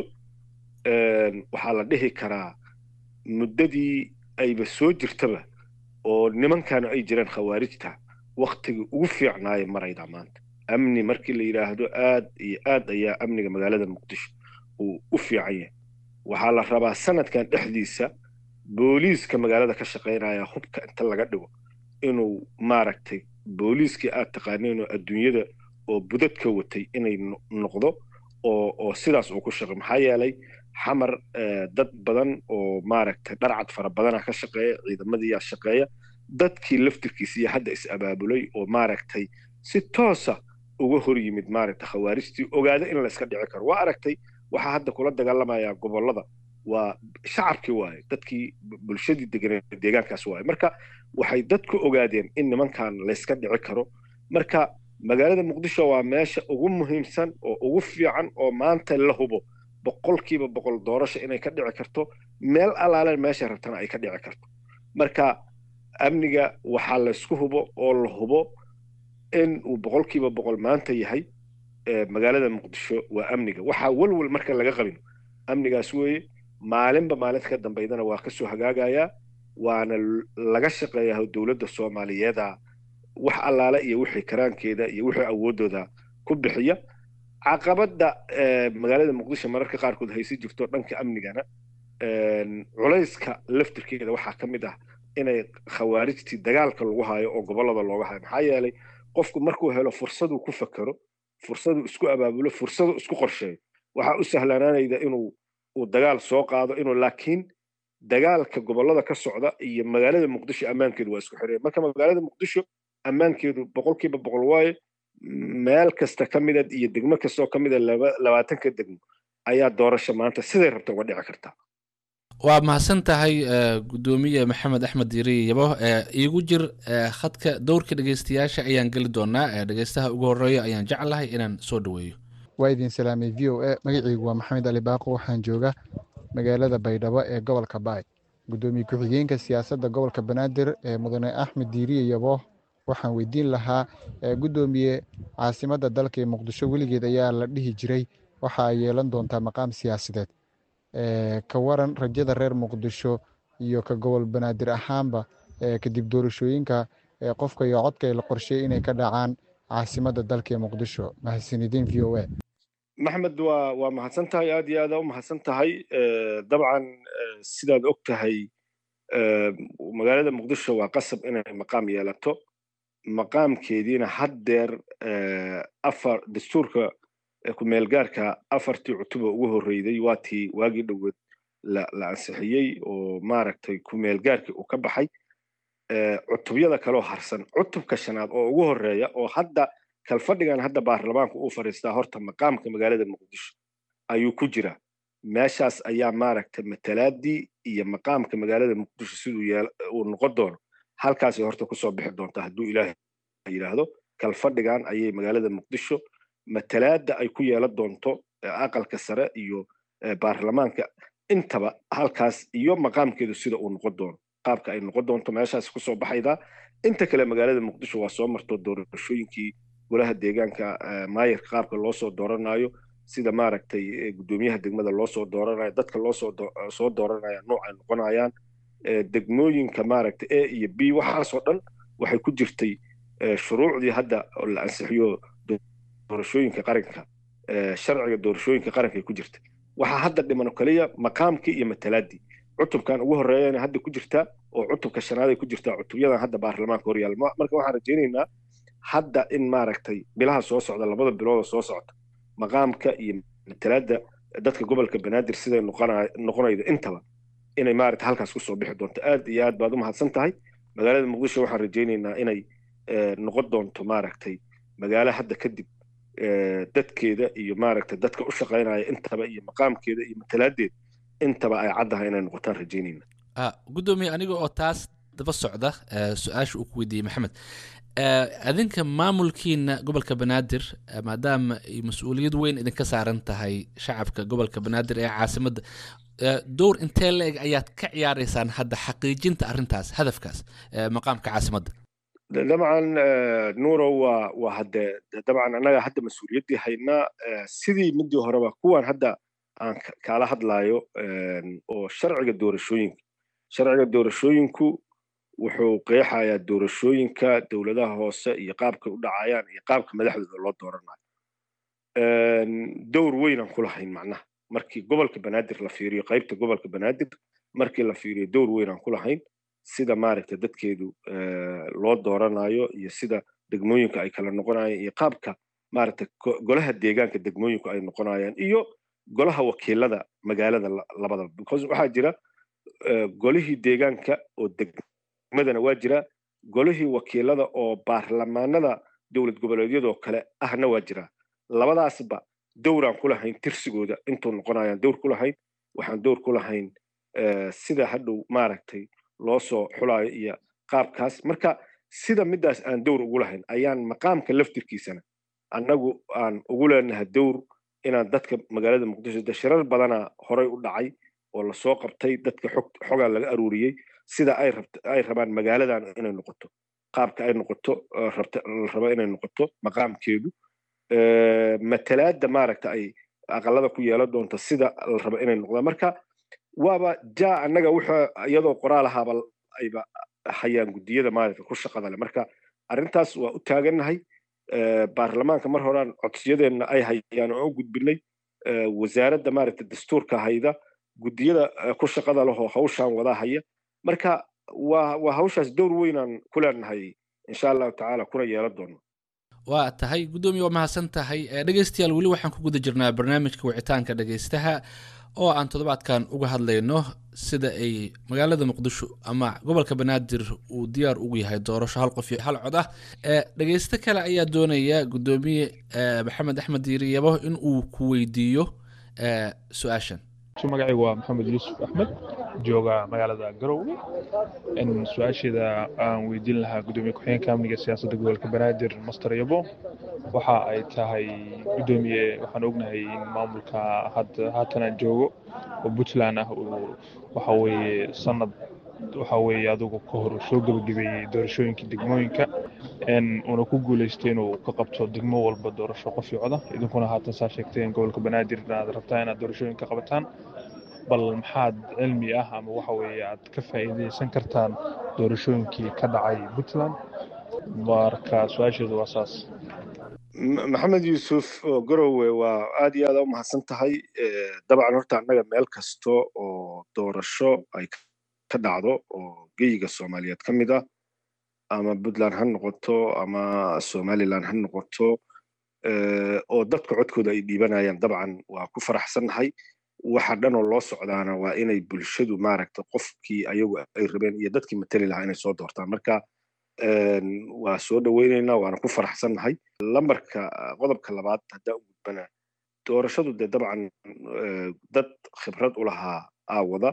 waxaa la dhihi karaa muddadii ayba soo jirtaba oo nimankaanu ay jireen khawaarijta waktigii ugu fiicnaaya marayda maanta amni markii la yidhaahdo aad iyo aad ayaa amniga magaalada muqdisho uu u fiican yahay waxaa la rabaa sanadkan dhexdiisa booliiska magaalada ka shaqaynaya hubka inta laga dhigo inuu maaragtay booliiskii aad taqaaneen oo adduunyada oo budadka watay inay noqdo oo sidaas uu ku shaqo maxaa yeelay xamar dad badan oo maaragtay dharcad fara badana ka shaqeeya ciidamadiiyaa shaqeeya dadkii laftirkiisa iyo hadda is abaabulay oo maaragtay si toosa uga hor yimid maaragtay khawaarijtii ogaada in la iska dhici karo waa aragtay waxaa hadda kula dagaalamayaa gobollada waa shacabkii waaye dadkii bulshadii deganeed deegaankaas waaye marka waxay dadku ogaadeen in nimankan layska dhici karo marka magaalada muqdisho waa meesha ugu muhiimsan oo ugu fiican oo maanta la hubo boqolkiiba boqol doorasho inay ka dhici karto meel allaale meesha rabtana ay ka dhici karto marka amniga waxaa laysku hubo oo la hubo in uu boqolkiiba boqol maanta yahay magaalada muqdisho waa amniga waxaa walwal marka laga qabin amnigaas weeye maalinba maalinta ka dambaydana waa kasoo hagaagayaa waana laga shaqeeyaa dowladda soomaaliyeeda wax allaale iyo wixii karaankeeda iyo wixii awoodooda ku bixiya caqabada magaalada muqdisho mararka qaarkood haysi jirto dhanka amnigana culayska laftirkeeda waxaa ka mid ah inay khawaarijtii dagaalka lagu hayo oo gobolada looga hayo maxaa yeelay qofku markuu helo fursaduu ku fakero fursaduu isku abaabulo fursaduu isku qorsheeyo waxaa u sahlanaanayda inuu dagaal soo qaado inuu laakiin dagaalka gobolada ka socda iyo magaalada muqdisho ammaankeedu waa isku xireen marka magaalada muqdisho ammaankeedu boqolkiiba boqol waaye meel kasta ka mida iyo degmo kastoo ka mida 20 degmo ayaa doorasho maanta siday rabto uga dhici kartaa waa mahadsan tahay gudoomiye maxamed axmed diiri yabo iigu jir khadka dowrka dhegeystayaasha ayaan geli doonaa dhegeystaha ugu horeeya ayaan jeclahay inaan soo dhaweeyo waa idin salaamay VOA magacaygu waa maxamed ali baaqo waxaan joogaa magaalada baydhabo ee gobolka baay gudoomiye ku-xigeenka siyaasadda gobolka banaadir ee mudane axmed diiri yabo waxaan weydiin lahaa gudoomiye caasimadda dalka ee muqdisho weligeed ayaa la dhihi jiray waxa ay yeelan doontaa maqaam siyaasadeed ka waran rajada reer muqdisho iyo ka gobol banaadir ahaanba kadib doorashooyinka qofka iyo codka la qorsheeyay inay ka dhacaan caasimadda dalka ee muqdisho mahadsanidin VOA maxmed waa mahadsan tahay aad iyo aad u mahadsan tahay dabcan sidaad og tahay magaalada muqdisho waa qasab inay maqaam yeelato maqaamkeediina haddeer dastuurka ku-meelgaarka 4 cutuba ugu horreyday waa tii waagii dhoweed la ansixiyey oo maaragtay ku-meelgaarkii uu ka baxay cutubyada kaloo harsan cutubka shanaad oo ugu horreeya oo hadda kalfadhigan hadda baarlamaanku uu fadhiistaa horta maqaamka magaalada muqdisho ayuu ku jiraa meeshaas ayaa maaragtay matalaadii iyo maqaamka magaalada muqdisho siduu uu noqon doono halkaasay horta kusoo bixi doontaa hadduu ilaahay yidhaahdo kalfadhigan ayay magaalada muqdisho matalaada ay ku yeelan doonto aqalka sare iyo baarlamaanka intaba halkaas iyo maqaamkeedu sida uu noqon doono qaabka ay noqon doonto meeshaas kusoo baxaydaa inta kale magaalada muqdisho waa soo marto doorashooyinkii golaha deegaanka maayarka qaabka loo soo dooranayo sida maaragtay gudoomiyaha degmada loo soo dooranayo dadka loo soo dooranaya nooc ay noqonayaan degmooyinka maaragtay A iyo B waxaasoo dhan waxay ku jirtay shuruucdii hadda la ansixiyo doorashooyinka qaranka sharciga doorashooyinka qaranka ay ku jirtay waxaa hadda dhiman kaliya maqaamkii iyo matalaadii cutubkan ugu horreeyana hadda ku jirtaa oo cutubka shanaad ay ku jirtaa cutubyadan hadda baarlamaanka horyaal marka waxaan rajaynaynaa hadda in maaragtay bilaha soo socda 2 bilood soo socda maqaamka iyo matalaada dadka gobolka banaadir siday noqonaydo intaba inay maaragtay halkaas ku soo bixi doonto aad iyo aad baad u mahadsan tahay magaalada muqdisho waxaan rajaynaynaa inay noqon doonto maaragtay magaalo hadda kadib dadkeeda iyo maaragtay dadka u shaqaynaya intaba iyo maqaamkeeda iyo matalaadeeda intaba ay caddahay inay noqotaan rajaynayna gudoomiye aniga oo taas daba socda su-aasha uu ku weydiiyey maxamed adinka maamulkiina gobolka banaadir maadaama ay mas-uuliyad weyn idinka saaran tahay shacabka gobolka banaadir ee caasimadda dowr intee la-eg ayaad ka ciyaaraysaan hadda xaqiijinta arrintaas hadafkaas maqaamka caasimadda dabcan nuuro waa hadde dabcan annaga hadda mas-uuliyaddii haynaa sidii midii horeba kuwan hadda aan kaala hadlaayo oo sharciga doorashooyinku wuxuu qeexayaa doorashooyinka dowladaha hoose iyo qaabkay u dhacayaan iyo qaabka madaxdooda loo dooranayo dowr weynaan ku lahayn macnaha markii gobolka banaadir la fiiriyo qaybta gobolka banaadir markii la fiiriyo dowr weynaan ku lahayn sida maaragtay dadkeedu loo dooranayo iyo sida degmooyinka ay kala noqonayaan iyo qaabka maaragtay golaha deegaanka degmooyinku ay noqonayaan iyo golaha wakiilada magaalada labadaba because waxaa jira golihii deegaanka oo degmadana waa jira golihii wakiilada oo baarlamaanada dowlad goboleedyadoo kale ahna waa jira labadaasba dowraan ku lahayn tirsigooda intuu noqonayaan dowr ku lahayn waxaan dowr ku lahayn sida hadhow maaragtay loo soo xulaayo iyo qaabkaas marka sida midaas aan dowr ugu lahayn ayaan maqaamka laftirkiisana annagu aan ugu leenahay dowr inaan dadka magaalada muqdisho shirar badana horay u dhacay oo la soo qabtay dadka xogaa laga aruuriyey sida ay rabaan magaaladan inay noqoto qaabka ay noqoto raba inay noqoto maqaamkeedu matalaadda maaragta ay aqalada ku yeelan doonto sida la raba inay noqdaan marka waaba annaga wuxuu iyadoo qoraal ahaaba ayba hayaan guddiyada maaragta ku shaqada leh marka arrintaas waa u taagannahay baarlamaanka mar horaan codsiyadeenna ay hayaan oo u gudbinay wasaaradda maaragta dastuurka hayda guddiyada ku shaqada lehoo hawshaan wadaa haya marka waa hawshaas dowr weynaan ku leenahay insha allahu tacaala kuna yeelan doono waa tahay guddoomiye waa mahadsan tahay dhegeystayaal weli waxaan ku guda jirnaa barnaamijka wicitaanka dhegeystaha oo aan toddobaadkan uga hadlayno sida ay magaalada muqdisho ama gobolka banaadir uu diyaar ugu yahay doorasho hal qof iyo hal cod ah dhegeysto kale ayaa doonaya guddoomiye maxamed axmed diiriyabo in uu ku weydiiyo su-aashan magacaygu waa maxamed yuusuf axmed jooga magaalada garowe su-aasheeda aan weydiin lahaa guddoomiye ku-xigeenka amniga siyaasadda gobolka banaadir master yabo waxa ay tahay guddoomiye waxaan ognahay in maamulka haatan aan joogo oo puntland ah waxa weeye sanad waxa weeye adigu ka hor soo gabagabeeyey doorashooyinka degmooyinka uuna ku guulaystay inuu ka qabto degmo walba doorasho qof iyo coda idinkuna haatan saa sheegteen gobolka banaadir inaad rabtaa inaad doorashooyin ka qabataan bal maxaad cilmi ah ama waxa weeye aad ka faa'iidaysan kartaan doorashooyinkii ka dhacay puntland marka su-aasheedu waa saas maxamed yuusuf oo garowe waa aad iyo aad u mahadsan tahay dabcan horta annaga meel kasto oo doorasho ay ka dhacdo oo geyiga soomaaliyeed ka mid ah ama puntland ha noqoto ama somaliland ha noqoto oo dadka codkooda ay dhiibanayaan dabcan waa ku faraxsannahay waxa dhan oo loo socdaana waa inay bulshadu maaragta qofkii ayagu ay rabeen iyo dadkii matali lahaa inay soo doortaan marka waa soo dhaweynaynaa waana ku faraxsannahay lambarka qodobka labaad haddaa u gudbana doorashadu dee dabcan dad khibrad u lahaa aawada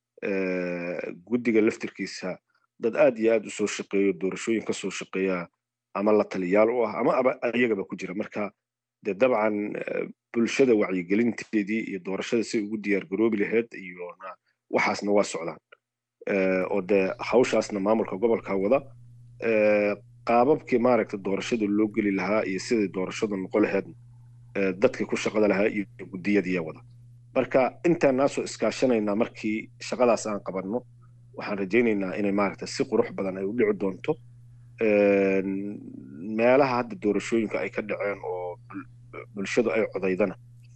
guddiga laftirkiisa dad aad iyo aad u soo shaqeeyo doorashooyin ka soo shaqeeya ama la taliyaal u ah ama ayagaba ku jira marka dee dabcan bulshada wacyigelinteedii iyo doorashada si ugu diyaar garoobi lahayd iyona waxaasna waa socdaan oo dee hawshaasna maamulka gobolka wada qaababkii maaragta doorashada loo geli lahaa iyo siday doorashadu noqon lahaydna dadkii ku shaqada lahaa iyo guddiyadiiya wada marka intaan naasoo iskaashanaynaa markii shaqadaas aan qabanno waxaan rajaynaynaa inay maaragta si qurux badan ay u dhici doonto meelaha hadda doorashooyinka ay ka dhaceen oo bulshadu ay codaydana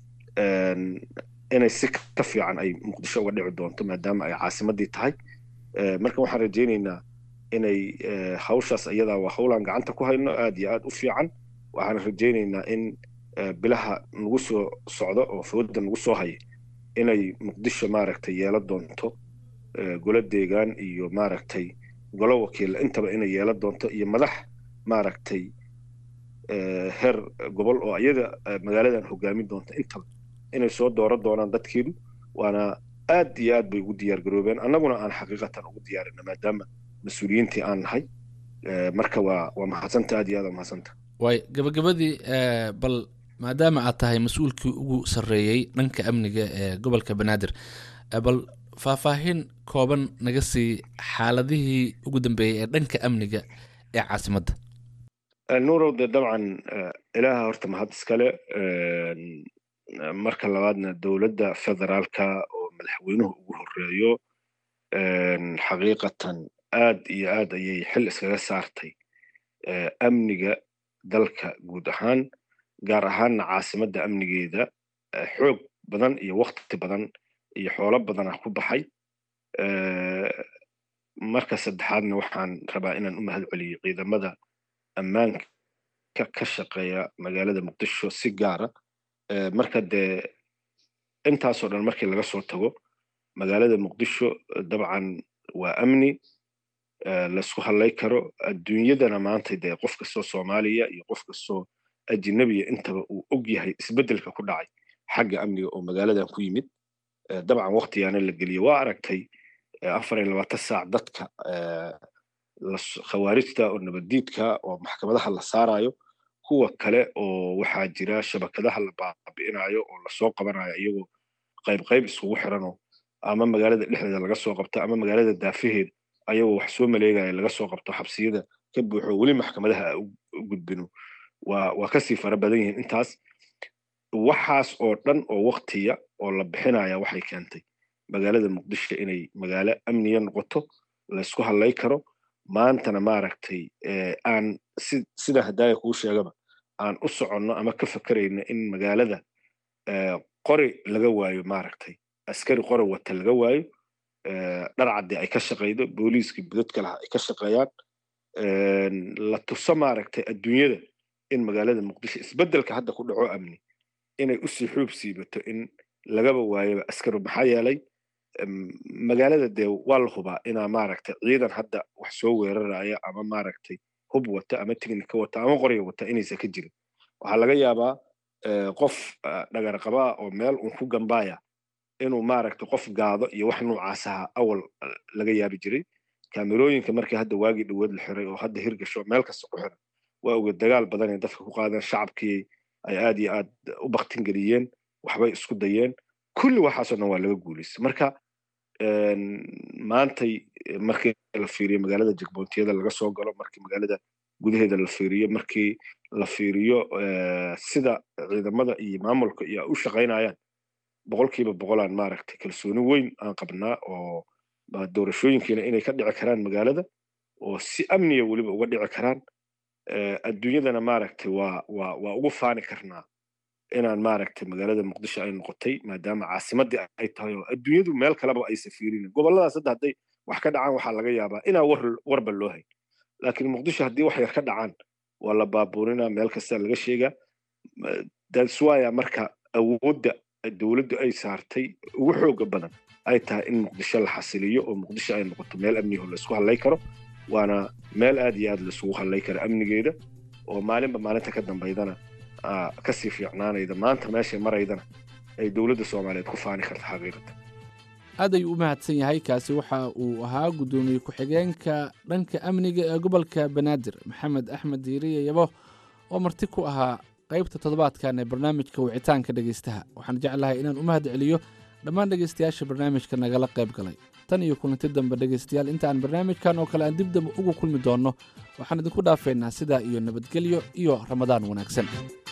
inay si ka fiican ay muqdisho uga dhici doonto maadaama ay caasimadii tahay marka waxaan rajaynaynaa inay hawshaas iyadaa waa howlaan gacanta ku hayno aad iyo aad u fiican waxaan rajaynaynaa in bilaha nagu soo socdo oo fooda nagu soo haya inay muqdisho maaragtay yeelan doonto golo deegaan iyo maaragtay golo wakiil intaba inay yeelan doonto iyo madax maaragtay heer gobol oo iyada magaaladan hogaamin doonta intaba inay soo dooran doonaan dadkeedu waana aad iyo aad bay ugu diyaar garoobeen annaguna aan xaqiiqatan ugu diyaarina maadaama mas-uuliyiintii aan nahay marka waa mahadsanta aad iyo aad mahadsanta waay gabagabadii bal maadaama aad tahay mas-uulkii ugu sarreeyey dhanka amniga ee gobolka banaadir bal faahfaahin kooban naga sii xaaladihii ugu dambeeyey ee dhanka amniga ee caasimadda nuurow dee dabcan ilaaha horta mahad iskale marka labaadna dowladda federaalka oo madaxweynuhu ugu horeeyo xaqiiqatan aad iyo aad ayay xil iskaga saartay amniga dalka guud ahaan gaar ahaanna caasimadda amnigeeda xoog badan iyo wakti badan iyo xoolo badanah ku baxay marka saddexaadna waxaan rabaa inaan u mahad celiyo ciidamada ammaanka ka shaqeeya magaalada muqdisho si gaara marka dee intaasoo dhan markii laga soo tago magaalada muqdisho dabcan waa amni laisku hadlay karo adduunyadana maanta dee qof kastoo soomaaliya iyo qof kastoo ajnabiya intaba uu og yahay isbeddelka ku dhacay xagga amniga oo magaaladan ku yimid dabcan waktigaana la geliyo waa aragtay 24 saac dadka khawaarijta oo nabadiidka oo maxkamadaha la saarayo kuwa kale oo waxaa jira shabakadaha la baabi'inayo oo lasoo qabanayo iyagoo qayb isugu xiranoo ama magaalada dhexdeeda laga soo qabto ama magaalada daafaheeda ayagoo wax soo maleegaya laga soo qabto xabsiyada ka buuxo weli maxkamadaha u gudbino waa kasii fara badan yihiin intaas waxaas oo dhan oo waqtiya oo la bixinaya waxay keentay magaalada muqdisho inay magaalo amniya noqoto laysku hadlay karo maantana maaragtay aan sida hadaaya kuu sheegaba aan u soconno ama ka fakarayno in magaalada qori laga waayo maaragtay askari qori wata laga waayo dhar cadde ay ka shaqaydo booliiskii budadka laha ay ka shaqeeyaan la tuso maaragtay adduunyada in magaalada muqdisho isbeddelka hadda ku dhaco amni inay usii xuub siibato in lagaba waayoba askari maxaa yeelay magaalada dee waa la hubaa inaa maaragtay ciidan hadda wax soo weeraraya ama maaragtay hub wata ama tignika wata ama qorya wata inaysan ka jirin waxaa laga yaabaa qof dhagar qabaa oo meel un ku gambaaya inuu maaragtay qof gaado iyo wax noocaas aha awal laga yaabi jiray kaamirooyinka markii hadda waagii dhawood la xiray oo hadda hirgasho meel kasta ku xiran waa oga dagaal badan ay dadka ku qaadeen shacabkii ay aad iyo aad u baktin geliyeen waxbay isku dayeen kulli waxaasoo dhan waa laga guulaystay marka maantay markii la fiiriyo magaalada jagbontiyada laga soo galo markii magaalada gudaheeda la fiiriyo markii la fiiriyo sida ciidamada iyo maamulka iyo u shaqaynayaan boqolkiiba boqolaan maaragtay kalsooni weyn aan qabnaa oo doorashooyinkiina inay ka dhici karaan magaalada oo si amniya weliba uga dhici karaan adduunyadana maaragtay waa ugu faani karnaa inaan maaragtay magaalada muqdisho ay noqotay maadaama caasimadii ay tahay oo adduunyadu meel kaleba aysan fiirinin gobolladaas hadda hadday wax ka dhacaan waxaa laga yaabaa inaan warba loo hayn laakiin muqdisho haddii wax yar ka dhacaan waa la baabuurinaa meel kasta laga sheegaa daswaya marka awoodda dowladdu ay saartay ugu xooga badan ay tahay in muqdisho la xasiliyo oo muqdisho ay noqoto meel amniho laysku hadlay karo waana meel aad iyo aad laisugu hadlay karo amnigeeda oo maalinba maalinta ka dambaydana kasii fiicnaanayda maanta meeshay maraydana ay dowladda soomaaliyeed ku faani karta xaqiiqata aad ayuu u mahadsan yahay kaasi waxa uu ahaa guddoomiye ku-xigeenka dhanka amniga ee gobolka banaadir maxamed axmed diiriye yabo oo marti ku ahaa qaybta toddobaadkan ee barnaamijka wicitaanka dhegaystaha waxaan jeclahay inaan u mahad celiyo dhammaan dhegaystayaasha barnaamijka nagala qayb galay tan iyo kulanti dambe dhegaystayaal intaan barnaamijkan oo kale aan dibdaba ugu kulmi doonno waxaan idinku dhaafaynaa sidaa iyo nabadgelyo iyo ramadaan wanaagsan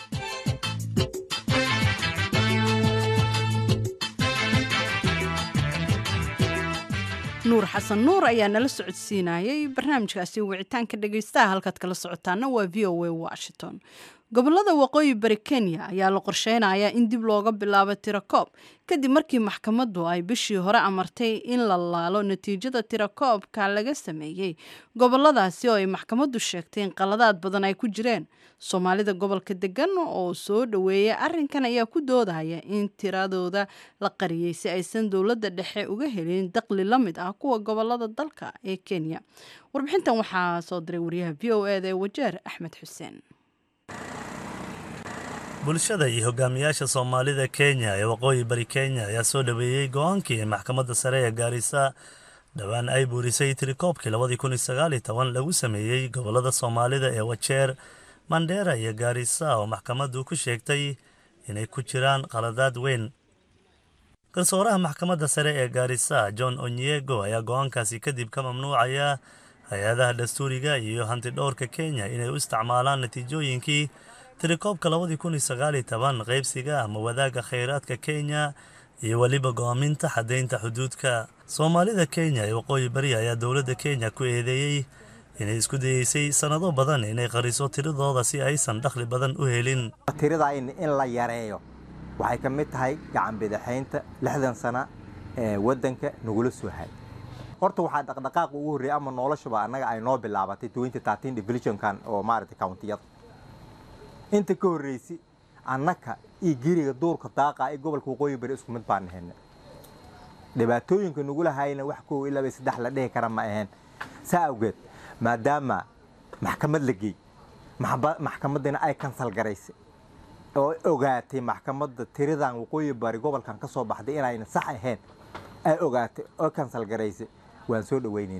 nuur xasan nuur ayaa nala socodsiinayay barnaamijkaasi wicitaanka dhegaystaha halkaad kala socotaana waa v o a washington gobolada waqooyi bari kenya ayaa la qorsheynayaa in dib looga bilaabo tirakoob kadib markii maxkamaddu ay bishii hore amartay in la laalo natiijada tirakoobka laga sameeyey goboladaasi oo ay maxkamaddu sheegtay in qaladaad badan ay ku jireen soomaalida gobolka degan oo soo dhoweeya arrinkan ayaa ku doodaya in tiradooda la qariyey si aysan dowladda dhexe uga helin dakhli la mid ah kuwa gobolada dalka ee kenya warbixintan waxaa soo diray wariyaha v o eda ee wajeer axmed xuseen bulshada iyo hogaamiyaasha soomaalida kenya ee waqooyi bari kenya ayaa soo dhoweeyey go-aankii ee maxkamadda sare ee gaarisa dhowaan ay buurisay tirikoobkii 2019 lagu sameeyey gobolada soomaalida ee wajeer mandheera iyo gaarisa oo maxkamaddu ku sheegtay inay ku jiraan qaladaad weyn garsooraha maxkamadda sare ee gaarisa john onyiego ayaa go-aankaasi kadib ka mamnuucaya hay-adaha dastuuriga iyo hantidhowrka kenya inay u isticmaalaan natiijooyinkii tirikoobka 2019 qaybsiga ama wadaagga khayraadka kenya iyo weliba go'aaminta xadaynta xuduudka soomaalida kenya ee waqooyi bari ayaa dowladda kenya ku eedeeyey inay isku dayeysay sanado badan inay qariso tiradooda si aysan dakhli badan u helin tirada in la yareeyo waxay ka mid tahay gacan bidixaynta 60 sano ee wadanka nagula soo hay horta waxaa dhaqdhaqaaq ugu horreeyay ama noloshaba annaga ay noo bilaabatay 2013 divisionkan oo maaragtay countiyada inta ka horreysay annaka iyo giriga duurka daaqa ee gobolka waqooyi bari isku mid baan ahayn dhibaatooyinka nagu lahayna wax koo ilaa 3 la dhihi kara ma ahayn saa awgeed maadaama maxkamad la geey maxkamadina ay cancel garaysay oo ogaatay maxkamadda tiradan waqooyi bari gobolkan ka soo baxday inayna sax ahayn ay ogaatay oo cancel garaysay waan soo dhaweynaynaa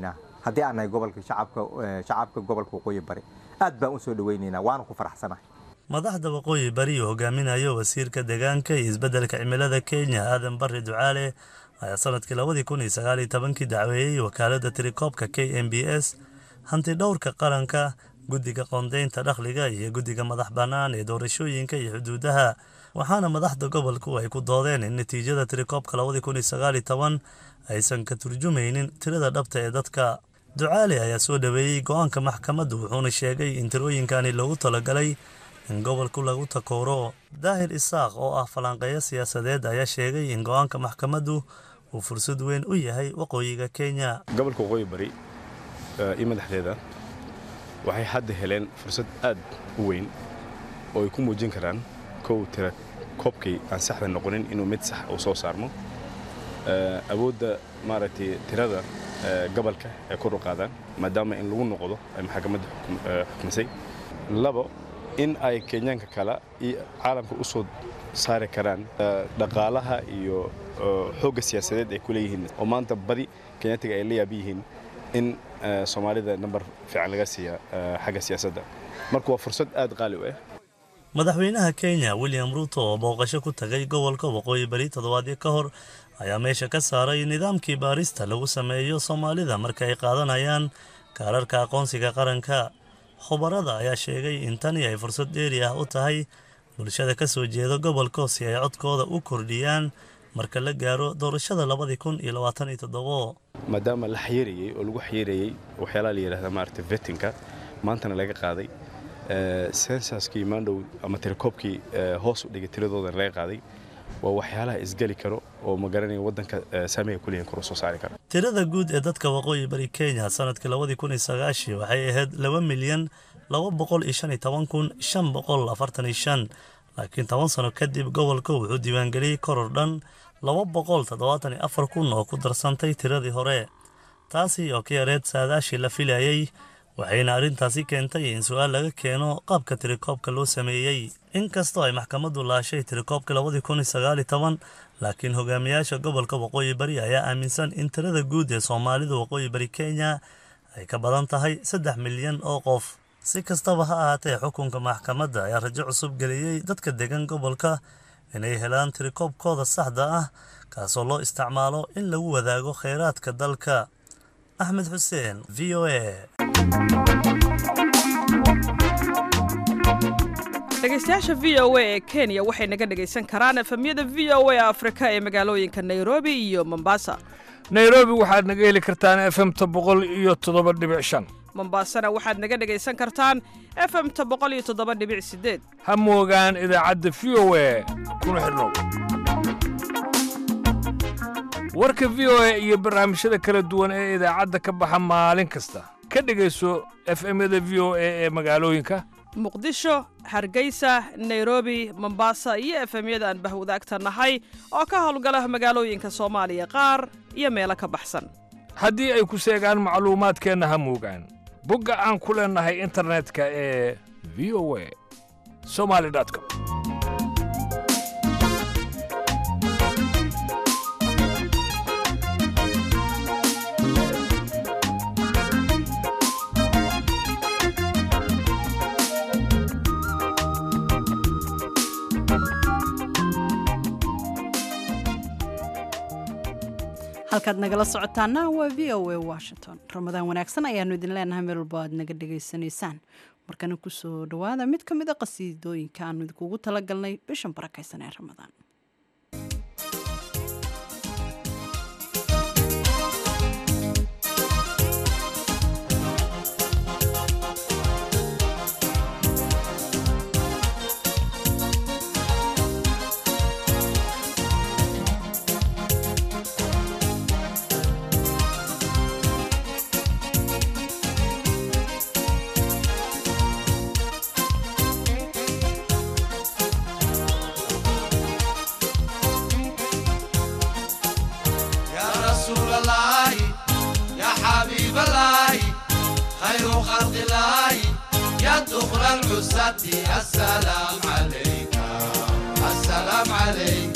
haddii aan nahay shacabka gobolka waqooyi bari aad baan u soo dhaweynaynaa waana ku faraxsanahay. madaxda waqooyi bari oo hogaaminayo wasiirka deegaanka iyo isbeddelka cimilada Kenya Aadan Barre Ducaale ayaa sanadkii 2019 dacweeyay wakaaladda tirakoobka KMBS hanti dhowrka qaranka guddiga qoondeynta dakhliga iyo guddiga madax bannaan ee doorashooyinka iyo xuduudaha waxaana madaxda gobolku ay ku doodeen in natiijada tirakoobka 2019 aysan ka turjumaynin tirada dhabta ee dadka. Ducaale ayaa soo dhaweeyay go'aanka maxkamaddu wuxuuna sheegay in tirooyinkani loogu talagalay in gobolku lagu takooro. Daahir Isaaq oo ah falanqeeyo siyaasadeed ayaa sheegay in go'aanka maxkamaddu uu fursad weyn u yahay waqooyiga Kenya. gobolka waqooyi bari iyo madaxdeeda waxay hadda heleen fursad aad u weyn oo ay ku muujin karaan tirakoobkii aan saxda noqonin inuu mid sax u soo saarmo awoodda maaragtay tirada gobolka ee kor u qaadaan maadaama in lagu noqdo ay maxkamadda xukumisay. labo in ay kenyaanka kale iyo caalamka u soo saari karaan dhaqaalaha iyo xoogga siyaasadeed ay ku leeyihiin oo maanta badi kenyaatiga ay la yaab yihiin in Soomaalida number fiican laga siiya xagga siyaasadda. marka waa fursad aad qaali u ah. madaxweynaha Kenya William Ruto oo booqasho ku tagay gobolka waqooyi bari toddobaadyo ka hor ayaa meesha ka saaray nidaamkii baarista lagu sameeyo Soomaalida marka ay qaadanayaan kaararka aqoonsiga qaranka. Khubarada ayaa sheegay in tani ay fursad dheeri ah u tahay bulshada ka soo jeeda gobolka si ay codkooda u kordhiyaan marka la gaaro doorashada 2027. maadaama la xiriiriyay oo lagu xiriiriyay waxyaalaha la yiraahdo maartay vettinga maantana laga qaaday censuskii maandhow ama tirakoobkii hoos u dhigay tiradooda laga qaaday waa waxyaalaha isgali karo oo ma garanay wadanka saameeya kuliyan kor soo saari karo. tirada guud ee dadka waqooyi bari Kenya sanadkii 2019 waxay ahayd 2,215,545 laakiin 10 sano kadib gobolka wuxuu diiwaangeliyay koror dhan 274,000 oo ku darsantay tiradii hore. taasi oo ka yareed saadaashii la filayay waxayna arrintaasi keentay in su'aal laga keeno qaabka tirakoobka loo sameeyay. inkastoo ay maxkamaddu laashay tirakoobka 2019 laakiin hogaamiyaasha gobolka waqooyi bari ayaa aaminsan in tirada guud ee Soomaalida waqooyi bari Kenya ay ka badan tahay 3 milyan oo qof. si kastaba ha ahaatee xukunka maxkamadda ayaa rajo cusub geliyay dadka degan gobolka inay helaan tirakoobkooda saxda ah kaasoo loo isticmaalo in lagu wadaago kheyraadka dalka. Axmed Xuseen, VOA. dhegeystayaasha VOA ee Kenya waxay naga dhageysan karaan efemyada VOA Afrika ee magaalooyinka Nairobi iyo Mombasa. Nairobi waxaad naga heli kartaan FM 107.5. Mombasana waxaad naga dhageysan kartaan FM 107.8. ha moogaan idaacadda VOA kuna xidhnow. warka VOA iyo barnaamijyada kala duwan ee idaacadda ka baxa maalin kasta ka dhageyso FM-yada VOA ee magaalooyinka Muqdisho, Hargeysa, Nairobi, Mombasa iyo FM-yada aan bahwadaagta nahay oo ka howlgala magaalooyinka Soomaaliya qaar iyo meelo ka baxsan. haddii ay ku seegaan macluumaadkeenna ha moogaan bogga aan ku leenahay internetka ee voa.somali.com. halkaad nagala socotaana waa VOA Washington. Ramadaan wanaagsan ayaanu idin leenahay meel walba aad naga dhageysanaysaan. markana ku soo dhawaada mid ka mid ah qasiidooyinka aanu idinkugu talagalnay bishan barakaysan ee Ramadaan. السلام عليك السلام عليك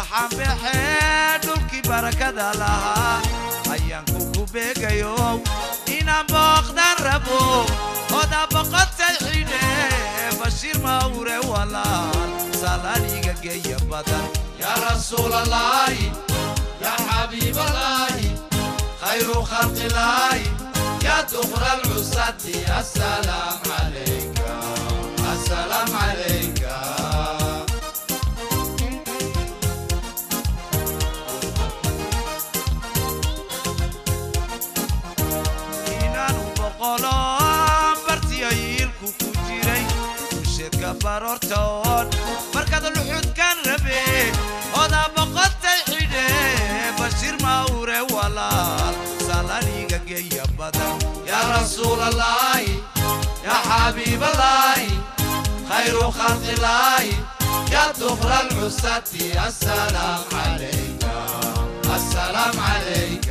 waxaan bixee dhulkii barakada lahaa ayaanku ku beegayo inaan booqdan rabo oda boqotay xidhe bashiir mawre walaal salaaniga geeya badan yaa rasuulallaahi yaa xabiiballaahi khayru khalqillaahi yaa dukhra alcusati assalaam calayka السلام عليك inaan u boqolo bartiyayilku ku jiray usheedka baroortoon markaad luxudkan rabe oda boqotay xidhe bashiir mawre walaal salaaniga geeya badan yaa rasuulallaahi yaa xabiiballaahi خير خلق الله يا دخر العساة السلام عليك السلام عليك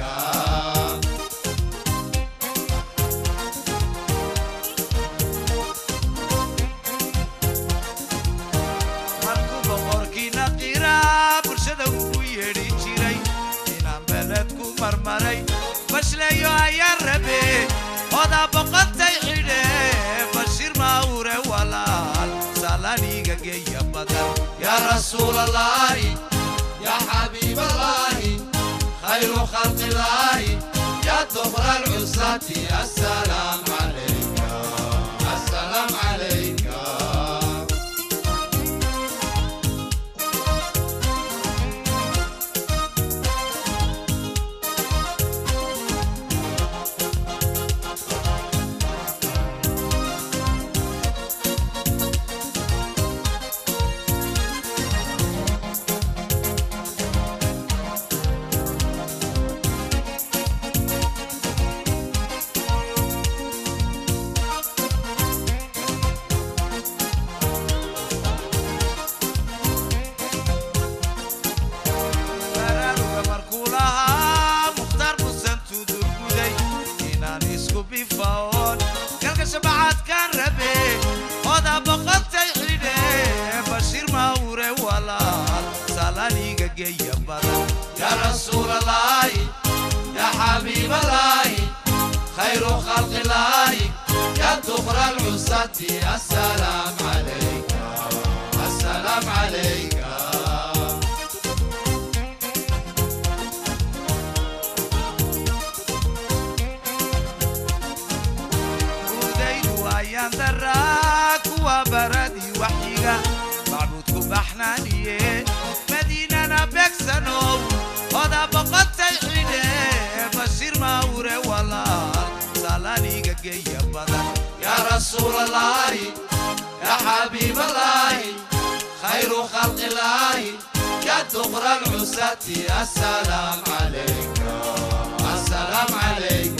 مركو بغوركي نقيرا برشدة ويري جيري إنام بلدكو مرمري بشليو يا ربي وضع بقتي حيري بشير ماوري ولا سالانيغا جيا بدر يا رسول الله يا حبيب الله خير خلق الله يا دبر العساة السلام عليك السلام عليك يا رسول الله يا حبيب الله خير خلق الله يا دخر العساة السلام عليك السلام عليك وديد وأيام دراك وبردي وحيقة معبودكم بحنانية مدينة بكسنو ودا بقتي حيني بشير ماوري ولا سالانيغا جيا بدن يا رسول الله يا حبيب الله خير خلق الله يا دخر العساة السلام عليك السلام عليك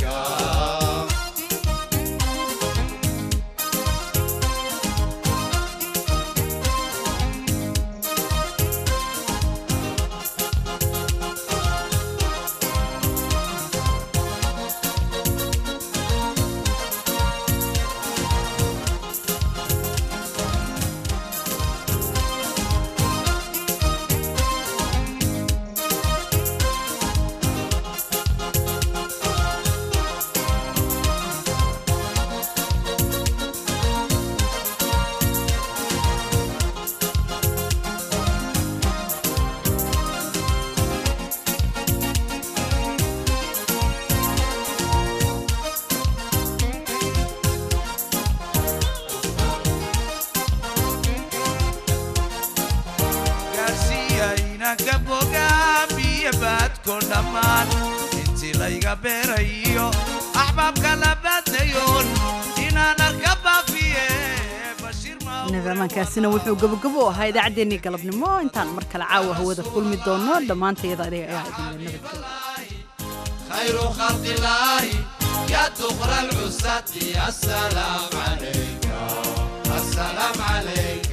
nidaamkaasina wuxuu gabagabo u ahaa idaacaddeenii galabnimo intaan mar kale caawa hawada kulmi doono dhammaantayada ayaa idin خير خلق الله يا دخر العساة السلام عليك السلام عليك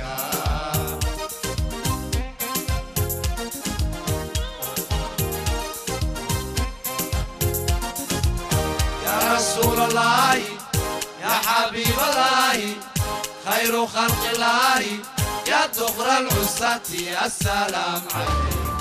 يا رسول الله يا حبيب الله خير خلق الله يا دخر العساة السلام عليك